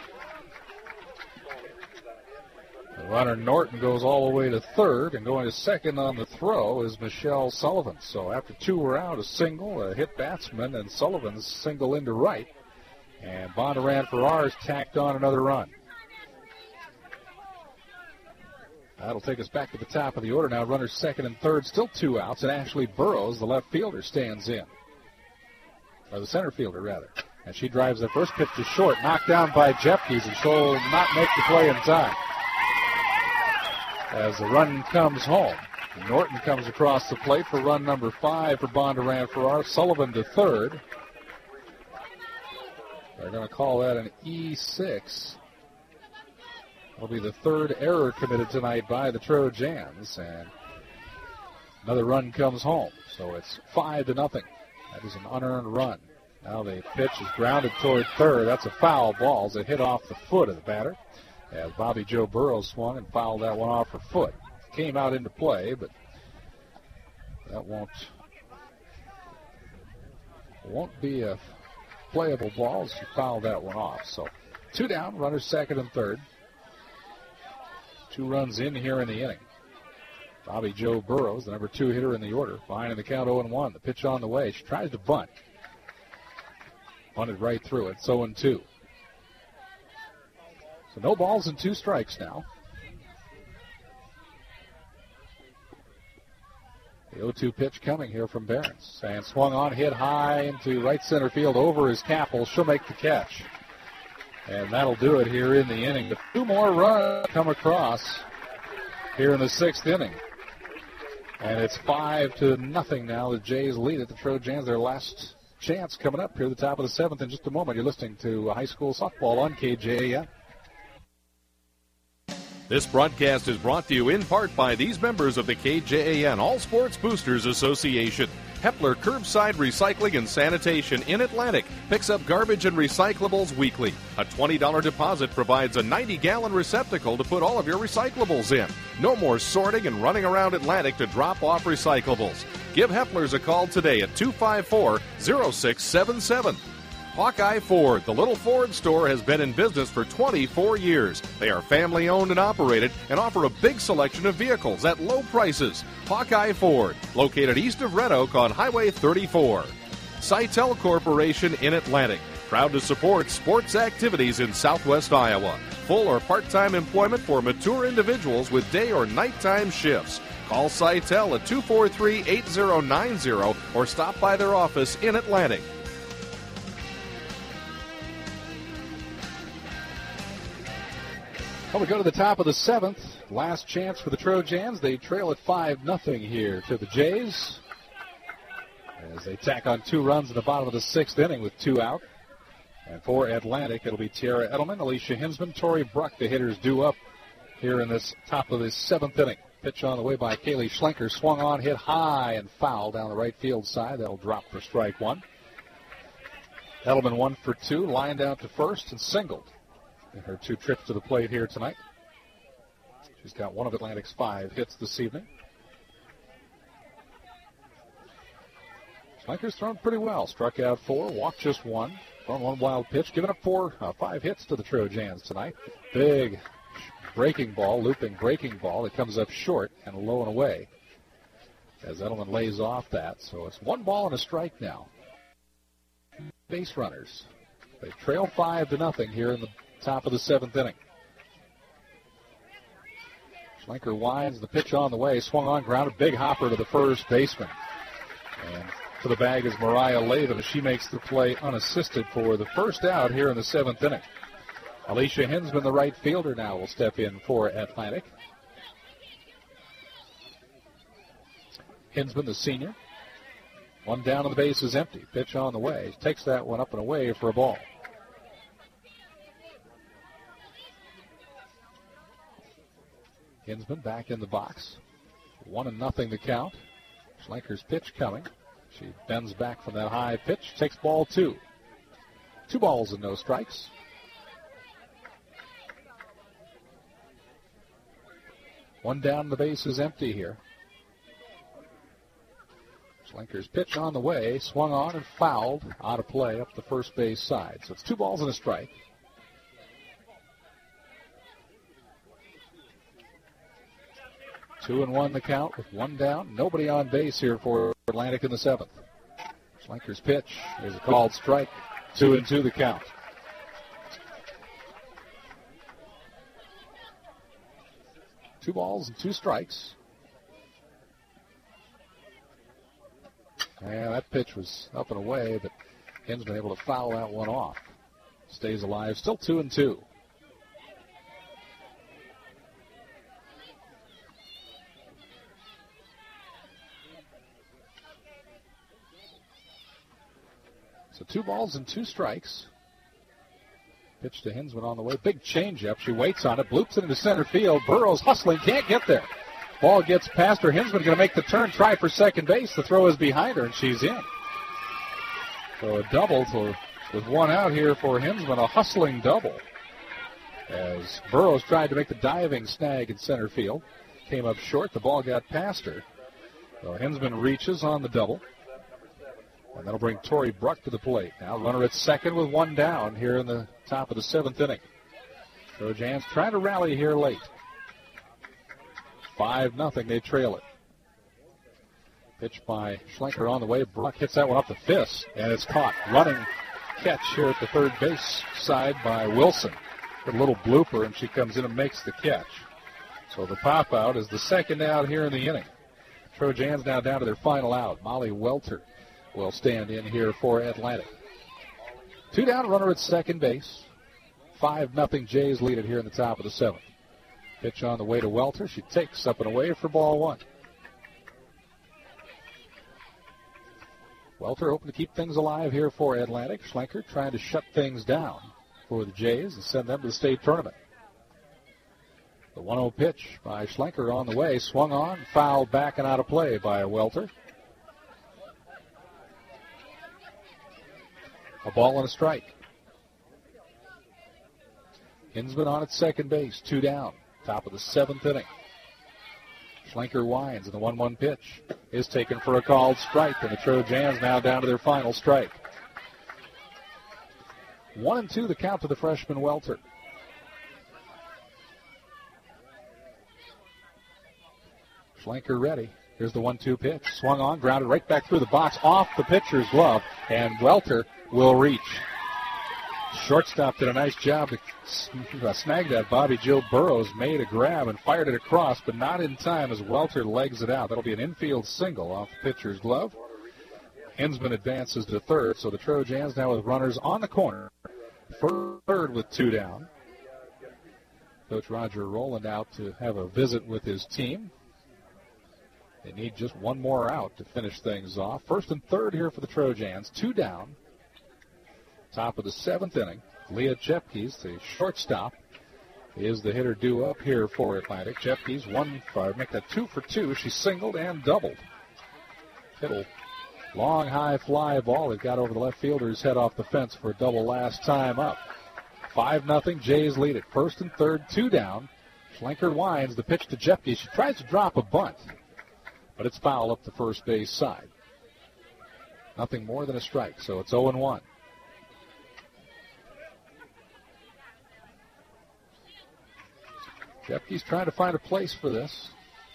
Speaker 1: The runner Norton goes all the way to third, and going to second on the throw is Michelle Sullivan. So after 2 were out, a single, a hit batsman, and Sullivan's single into right. And Bondurant-Farrar's tacked on another run. That'll take us back to the top of the order now. Runners second and third, still 2 outs, and Ashley Burrows, the left fielder, stands in. Or the center fielder, rather. And she drives the first pitch to short, knocked down by Jepkes, and she'll not make the play in time. As the run comes home, Norton comes across the plate for run number 5 for Bondurant-Farrar. Sullivan to third. They're going to call that an E6. That'll be the 3rd error committed tonight by the Trojans, and another run comes home. So it's 5-0. That is an unearned run. Now the pitch is grounded toward third. That's a foul ball as it hit off the foot of the batter. As Bobby Joe Burrows swung and fouled that one off her foot. Came out into play, but that won't be a playable ball as she fouled that one off. So 2 down, runners second and third. 2 runs in here in the inning. Bobby Joe Burrows, the number 2 hitter in the order, behind in the count 0-1. The pitch on the way. She tries to bunt. Bunted right through it. 0-2. So no balls and 2 strikes now. The 0-2 pitch coming here from Behrens. And swung on, hit high into right center field over his Capel. She'll make the catch. And that'll do it here in the inning. The 2 more runs come across here in the 6th inning. And it's 5-0 now. The Jays lead it. The Trojans, their last chance coming up here at the top of the 7th in just a moment. You're listening to high school softball on KJAN.
Speaker 4: This broadcast is brought to you in part by these members of the KJAN All Sports Boosters Association. Hepler Curbside Recycling and Sanitation in Atlantic picks up garbage and recyclables weekly. A $20 deposit provides a 90-gallon receptacle to put all of your recyclables in. No more sorting and running around Atlantic to drop off recyclables. Give Hepler's a call today at 254-0677. Hawkeye Ford, the little Ford store, has been in business for 24 years. They are family-owned and operated and offer a big selection of vehicles at low prices. Hawkeye Ford, located east of Red Oak on Highway 34. Sitel Corporation in Atlantic, proud to support sports activities in southwest Iowa. Full or part-time employment for mature individuals with day or nighttime shifts. Call Sitel at 243-8090 or stop by their office in Atlantic.
Speaker 1: Well, we go to the top of the 7th. Last chance for the Trojans. They trail at 5-0 here to the Jays, as they tack on 2 runs in the bottom of the 6th inning with 2 out. And for Atlantic, it'll be Tiara Edelman, Alicia Hinsman, Tori Bruck, the hitters due up here in this top of this 7th inning. Pitch on the way by Kaylee Schlenker. Swung on, hit high and foul down the right field side. That'll drop for strike 1. Edelman 1 for 2, lined out to first and singled in her 2 trips to the plate here tonight. She's got one of Atlantic's 5 hits this evening. Schlenker's thrown pretty well. Struck out 4, walked just 1. Thrown 1 wild pitch, giving up 5 hits to the Trojans tonight. Big breaking ball, looping breaking ball that comes up short and low and away as Edelman lays off that. So it's 1 ball and a strike now. Base runners. They trail 5-0 here in the top of the 7th inning. Schlenker winds, the pitch on the way, swung on, grounded, big hopper to the first baseman. And to the bag is Mariah Lavin as she makes the play unassisted for the first out here in the 7th inning. Alicia Hinsman, the right fielder, now will step in for Atlantic. Hinsman, the senior. 1 down on the base is empty. Pitch on the way. Takes that one up and away for a ball. Hinsman back in the box. 1-0 the count. Schlenker's pitch coming. She bends back from that high pitch. Takes ball 2. 2 balls and no strikes. One down, the base is empty here. Schlenker's pitch on the way, swung on and fouled, out of play up the first base side. So it's 2 balls and a strike. Two and 1 the count with 1 down. Nobody on base here for Atlantic in the 7th. Schlenker's pitch is a called strike. 2-2 the count. Two balls and 2 strikes. And that pitch was up and away, but Hinsman able to foul that one off. Stays alive, still 2-2. So 2 balls and 2 strikes. Pitch to Hinsman on the way. Big changeup. She waits on it. Bloops it into center field. Burrows hustling. Can't get there. Ball gets past her. Hinsman going to make the turn. Try for second base. The throw is behind her, and she's in. So a double with 1 out here for Hinsman. A hustling double. As Burrows tried to make the diving snag in center field. Came up short. The ball got past her. So Hinsman reaches on the double. And that'll bring Tori Bruck to the plate. Now runner at second with 1 down here in the top of the 7th inning. Trojans trying to rally here late. 5-0, they trail it. Pitch by Schlenker on the way. Bruck hits that one up the fist, and it's caught. Running catch here at the third base side by Wilson. A little blooper, and she comes in and makes the catch. So the pop out is the 2nd out here in the inning. Trojans now down to their final out. Molly Welter will stand in here for Atlantic. 2 down, runner at second base. 5-0 Jays lead it here in the top of the 7th. Pitch on the way to Welter. She takes up and away for ball 1. Welter hoping to keep things alive here for Atlantic. Schlenker trying to shut things down for the Jays and send them to the state tournament. The 1-0 pitch by Schlenker on the way. Swung on, fouled back and out of play by Welter. A ball and a strike. Hinsman on at second base, 2 down. Top of the 7th inning. Schlenker winds, and the 1-1 pitch is taken for a called strike, and the Trojans now down to their final strike. 1-2 the count to the freshman Welter. Schlenker ready. Here's the 1-2 pitch. Swung on, grounded right back through the box, off the pitcher's glove, and Welter will reach. Shortstop did a nice job to snag that. Bobby Jill Burrows made a grab and fired it across, but not in time as Welter legs it out. That'll be an infield single off the pitcher's glove. Hinsman advances to third, so the Trojans now with runners on the corner. Third with 2 down. Coach Roger Rowland out to have a visit with his team. They need just one more out to finish things off. First and third here for the Trojans. 2 down. Top of the 7th inning. Leah Chepkes, the shortstop, is the hitter due up here for Atlantic. Chepkes make that 2 for 2. She singled and doubled. Hit a long high fly ball that got over the left fielder's head off the fence for a double last time up. 5-0. Jays lead it. First and third, 2 down. Schlenker winds the pitch to Chepkes. She tries to drop a bunt, but it's foul up the first base side. Nothing more than a strike, so it's 0-1. Chepkes trying to find a place for this.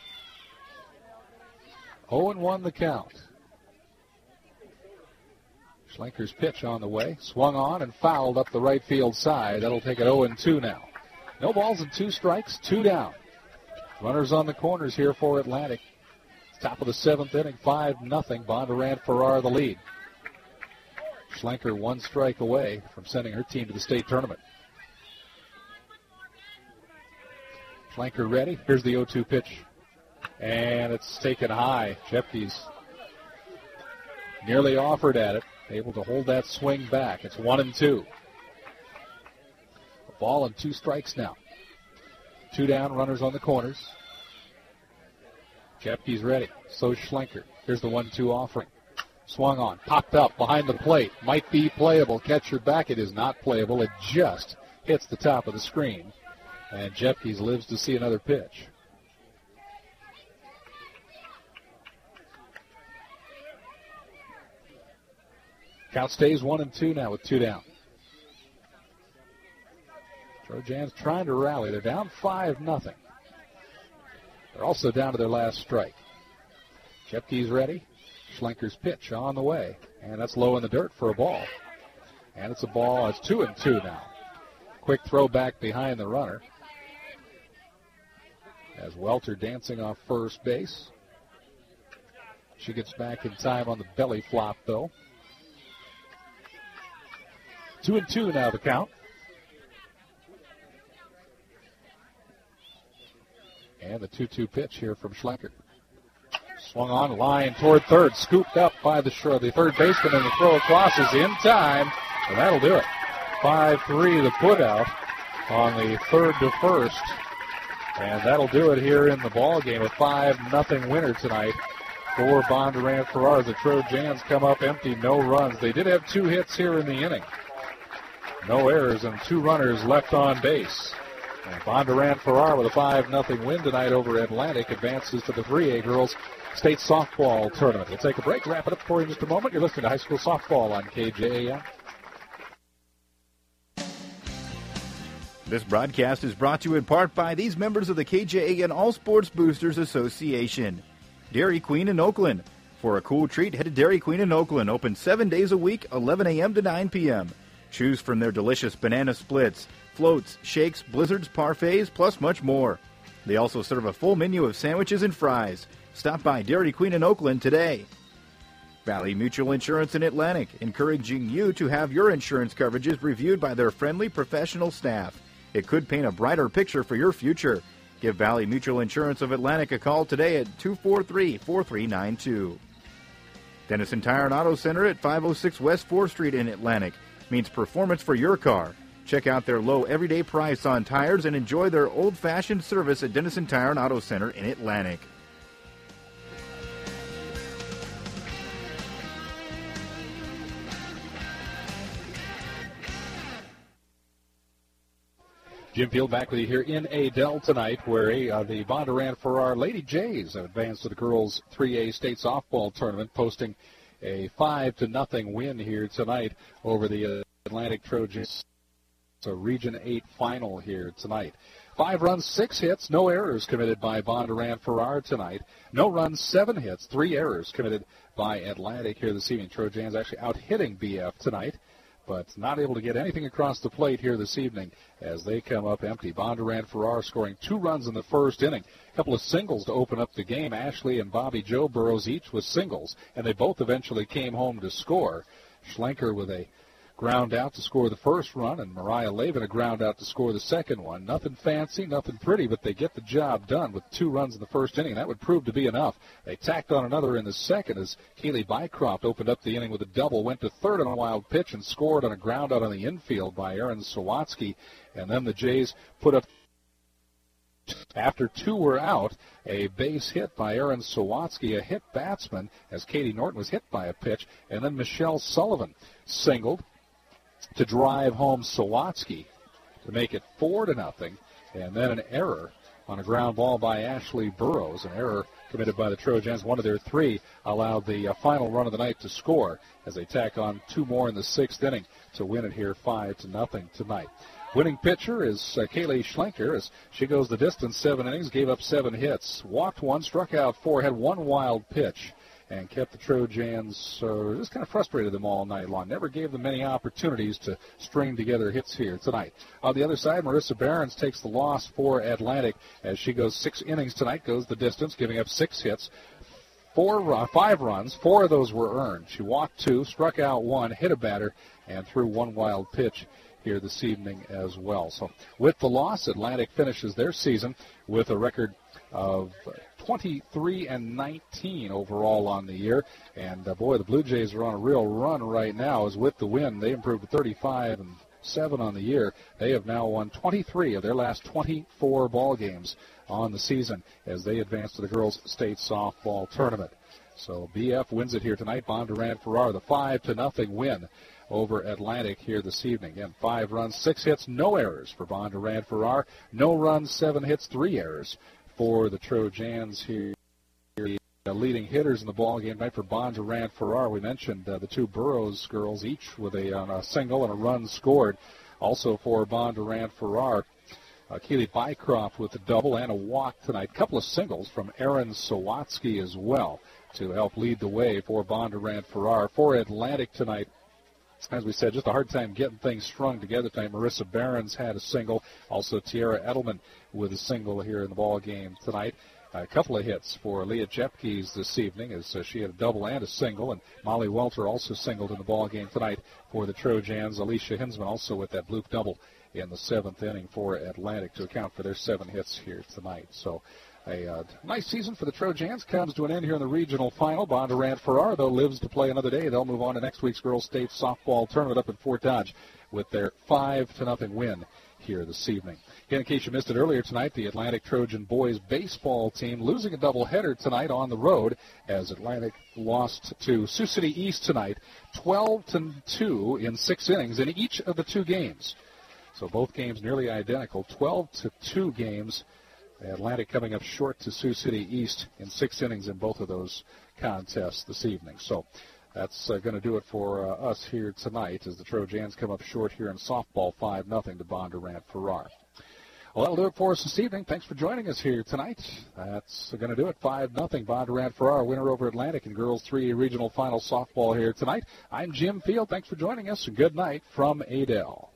Speaker 1: 0-1 the count. Schlenker's pitch on the way. Swung on and fouled up the right field side. That'll take it 0-2 now. No balls and 2 strikes, 2 down. Runners on the corners here for Atlantic. Top of the 7th inning, 5-0. Bondurant Farrar the lead. Schlenker 1 strike away from sending her team to the state tournament. Schlenker ready. Here's the 0-2 pitch. And it's taken high. Chepkes nearly offered at it. Able to hold that swing back. It's 1-2. A ball and 2 strikes now. 2 down, runners on the corners. Chepkes ready. So Schlenker. Here's the 1-2 offering. Swung on. Popped up behind the plate. Might be playable. Catcher back. It is not playable. It just hits the top of the screen. And Chepkes lives to see another pitch. Count stays 1-2 now with 2 down. Trojans trying to rally. They're down 5-0. They're also down to their last strike. Chepkes ready. Schlenker's pitch on the way. And that's low in the dirt for a ball. And it's a ball. It's 2-2 now. Quick throw back behind the runner. As Welter dancing off first base. She gets back in time on the belly flop, though. 2-2 now the count. And the 2-2 pitch here from Schlenker. Swung on, line toward third, scooped up by the third baseman, and the throw across is in time, and that'll do it. 5-3 the put out on the third to first, and that'll do it here in the ball game. A 5-0 winner tonight for Bondurant Farrar. The Trojans come up empty, no runs. They did have 2 hits here in the inning. No errors and 2 runners left on base. And Bondurant Farrar with a 5-0 win tonight over Atlantic advances to the 3A Girls State Softball Tournament. We'll take a break, wrap it up for you in just a moment. You're listening to High School Softball on KJAM.
Speaker 6: This broadcast is brought to you in part by these members of the KJAN All Sports Boosters Association. Dairy Queen in Oakland. For a cool treat, head to Dairy Queen in Oakland. Open 7 days a week, 11 a.m. to 9 p.m. Choose from their delicious banana splits, floats, shakes, blizzards, parfaits, plus much more. They also serve a full menu of sandwiches and fries. Stop by Dairy Queen in Oakland today. Valley Mutual Insurance in Atlantic, encouraging you to have your insurance coverages reviewed by their friendly professional staff. It could paint a brighter picture for your future. Give Valley Mutual Insurance of Atlantic a call today at 243-4392. Dennison Tire and Auto Center at 506 West 4th Street in Atlantic means performance for your car. Check out their low everyday price on tires and enjoy their old-fashioned service at Dennison Tire and Auto Center in Atlantic.
Speaker 1: Jim Field back with you here in Adel tonight, where the Bondurant Farrar Lady Jays have advanced to the girls 3A state softball tournament, posting a 5-0 win here tonight over the Atlantic Trojans. So Region 8 final here tonight. 5 runs, 6 hits, no errors committed by Bondurant Farrar tonight. No runs, 7 hits, 3 errors committed by Atlantic here this evening. Trojans actually out-hitting BF tonight, but not able to get anything across the plate here this evening as they come up empty. Bondurant Farrar scoring 2 runs in the first inning. A couple of singles to open up the game. Ashley and Bobby Joe Burrows each with singles, and they both eventually came home to score. Schlenker with a ground out to score the first run, and Mariah Lavin a ground out to score the second one. Nothing fancy, nothing pretty, but they get the job done with 2 runs in the first inning. That would prove to be enough. They tacked on another in the second as Kaylee Bycroft opened up the inning with a double, went to third on a wild pitch, and scored on a ground out on the infield by Erin Sawatsky. And then the Jays put up, after 2 were out, a base hit by Erin Sawatsky, a hit batsman, as Katie Norton was hit by a pitch, and then Michelle Sullivan singled to drive home Sawatsky to make it 4-0, and then an error on a ground ball by Ashley Burrows, an error committed by the Trojans. One of their 3 allowed the final run of the night to score as they tack on 2 more in the 6th inning to win it here 5-0 tonight. Winning pitcher is Kaylee Schlenker as she goes the distance, 7 innings, gave up 7 hits, walked 1, struck out 4, had 1 wild pitch, and kept the Trojans, just kind of frustrated them all night long. Never gave them many opportunities to string together hits here tonight. On the other side, Marissa Behrens takes the loss for Atlantic as she goes 6 innings tonight, goes the distance, giving up 6 hits, 5 runs. 4 of those were earned. She walked 2, struck out 1, hit a batter, and threw 1 wild pitch here this evening as well. So with the loss, Atlantic finishes their season with a record of 23-19 overall on the year. And, boy, the Blue Jays are on a real run right now, as with the win, they improved to 35-7 on the year. They have now won 23 of their last 24 ball games on the season as they advance to the Girls State Softball Tournament. So BF wins it here tonight. Bondurant Farrar, the 5-0 win over Atlantic here this evening. Again, 5 runs, 6 hits, no errors for Bondurant Farrar. No runs, 7 hits, 3 errors for the Trojans here. The leading hitters in the ball game tonight for Bondurant Farrar. We mentioned the 2 Burrows girls, each with a single and a run scored. Also for Bondurant Farrar, Keely Bycroft with a double and a walk tonight. A couple of singles from Erin Sawatsky as well to help lead the way for Bondurant Farrar. For Atlantic tonight, as we said, just a hard time getting things strung together tonight. Marissa Behrens had a single. Also, Tiara Edelman with a single here in the ball game tonight. A couple of hits for Leah Jepkes this evening as she had a double and a single. And Molly Welter also singled in the ball game tonight for the Trojans. Alicia Hinsman also with that bloop double in the 7th inning for Atlantic to account for their 7 hits here tonight. So a nice season for the Trojans comes to an end here in the regional final. Bondurant Farrar, though, lives to play another day. They'll move on to next week's Girls State Softball Tournament up in Fort Dodge with their 5-0 win here this evening. Again, in case you missed it earlier tonight, the Atlantic Trojan boys baseball team losing a doubleheader tonight on the road as Atlantic lost to Sioux City East tonight, 12-2 in 6 innings in each of the 2 games. So both games nearly identical, 12-2 games. Atlantic coming up short to Sioux City East in 6 innings in both of those contests this evening. So that's going to do it for us here tonight as the Trojans come up short here in softball, 5-0 to Bondurant Farrar. Well, that'll do it for us this evening. Thanks for joining us here tonight. That's going to do it, 5-0 Bondurant Farrar, winner over Atlantic in Girls 3 Regional Final Softball here tonight. I'm Jim Field. Thanks for joining us, and good night from Adel.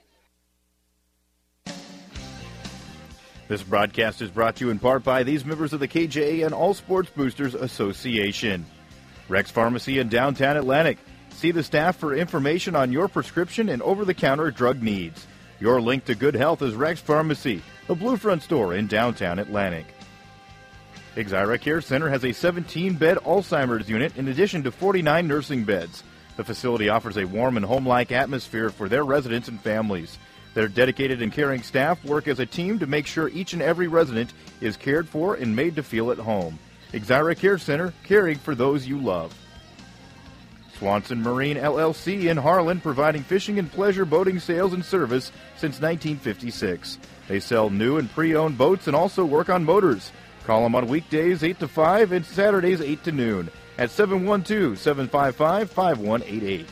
Speaker 6: This broadcast is brought to you in part by these members of the KJAN All Sports Boosters Association. Rex Pharmacy in downtown Atlantic. See the staff for information on your prescription and over-the-counter drug needs. Your link to good health is Rex Pharmacy, the Blue Front store in downtown Atlantic. Exira Care Center has a 17-bed Alzheimer's unit in addition to 49 nursing beds. The facility offers a warm and home-like atmosphere for their residents and families. Their dedicated and caring staff work as a team to make sure each and every resident is cared for and made to feel at home. Exira Care Center, caring for those you love. Swanson Marine LLC in Harlan, providing fishing and pleasure boating sales and service since 1956. They sell new and pre-owned boats and also work on motors. Call them on weekdays 8 to 5 and Saturdays 8 to noon at 712-755-5188.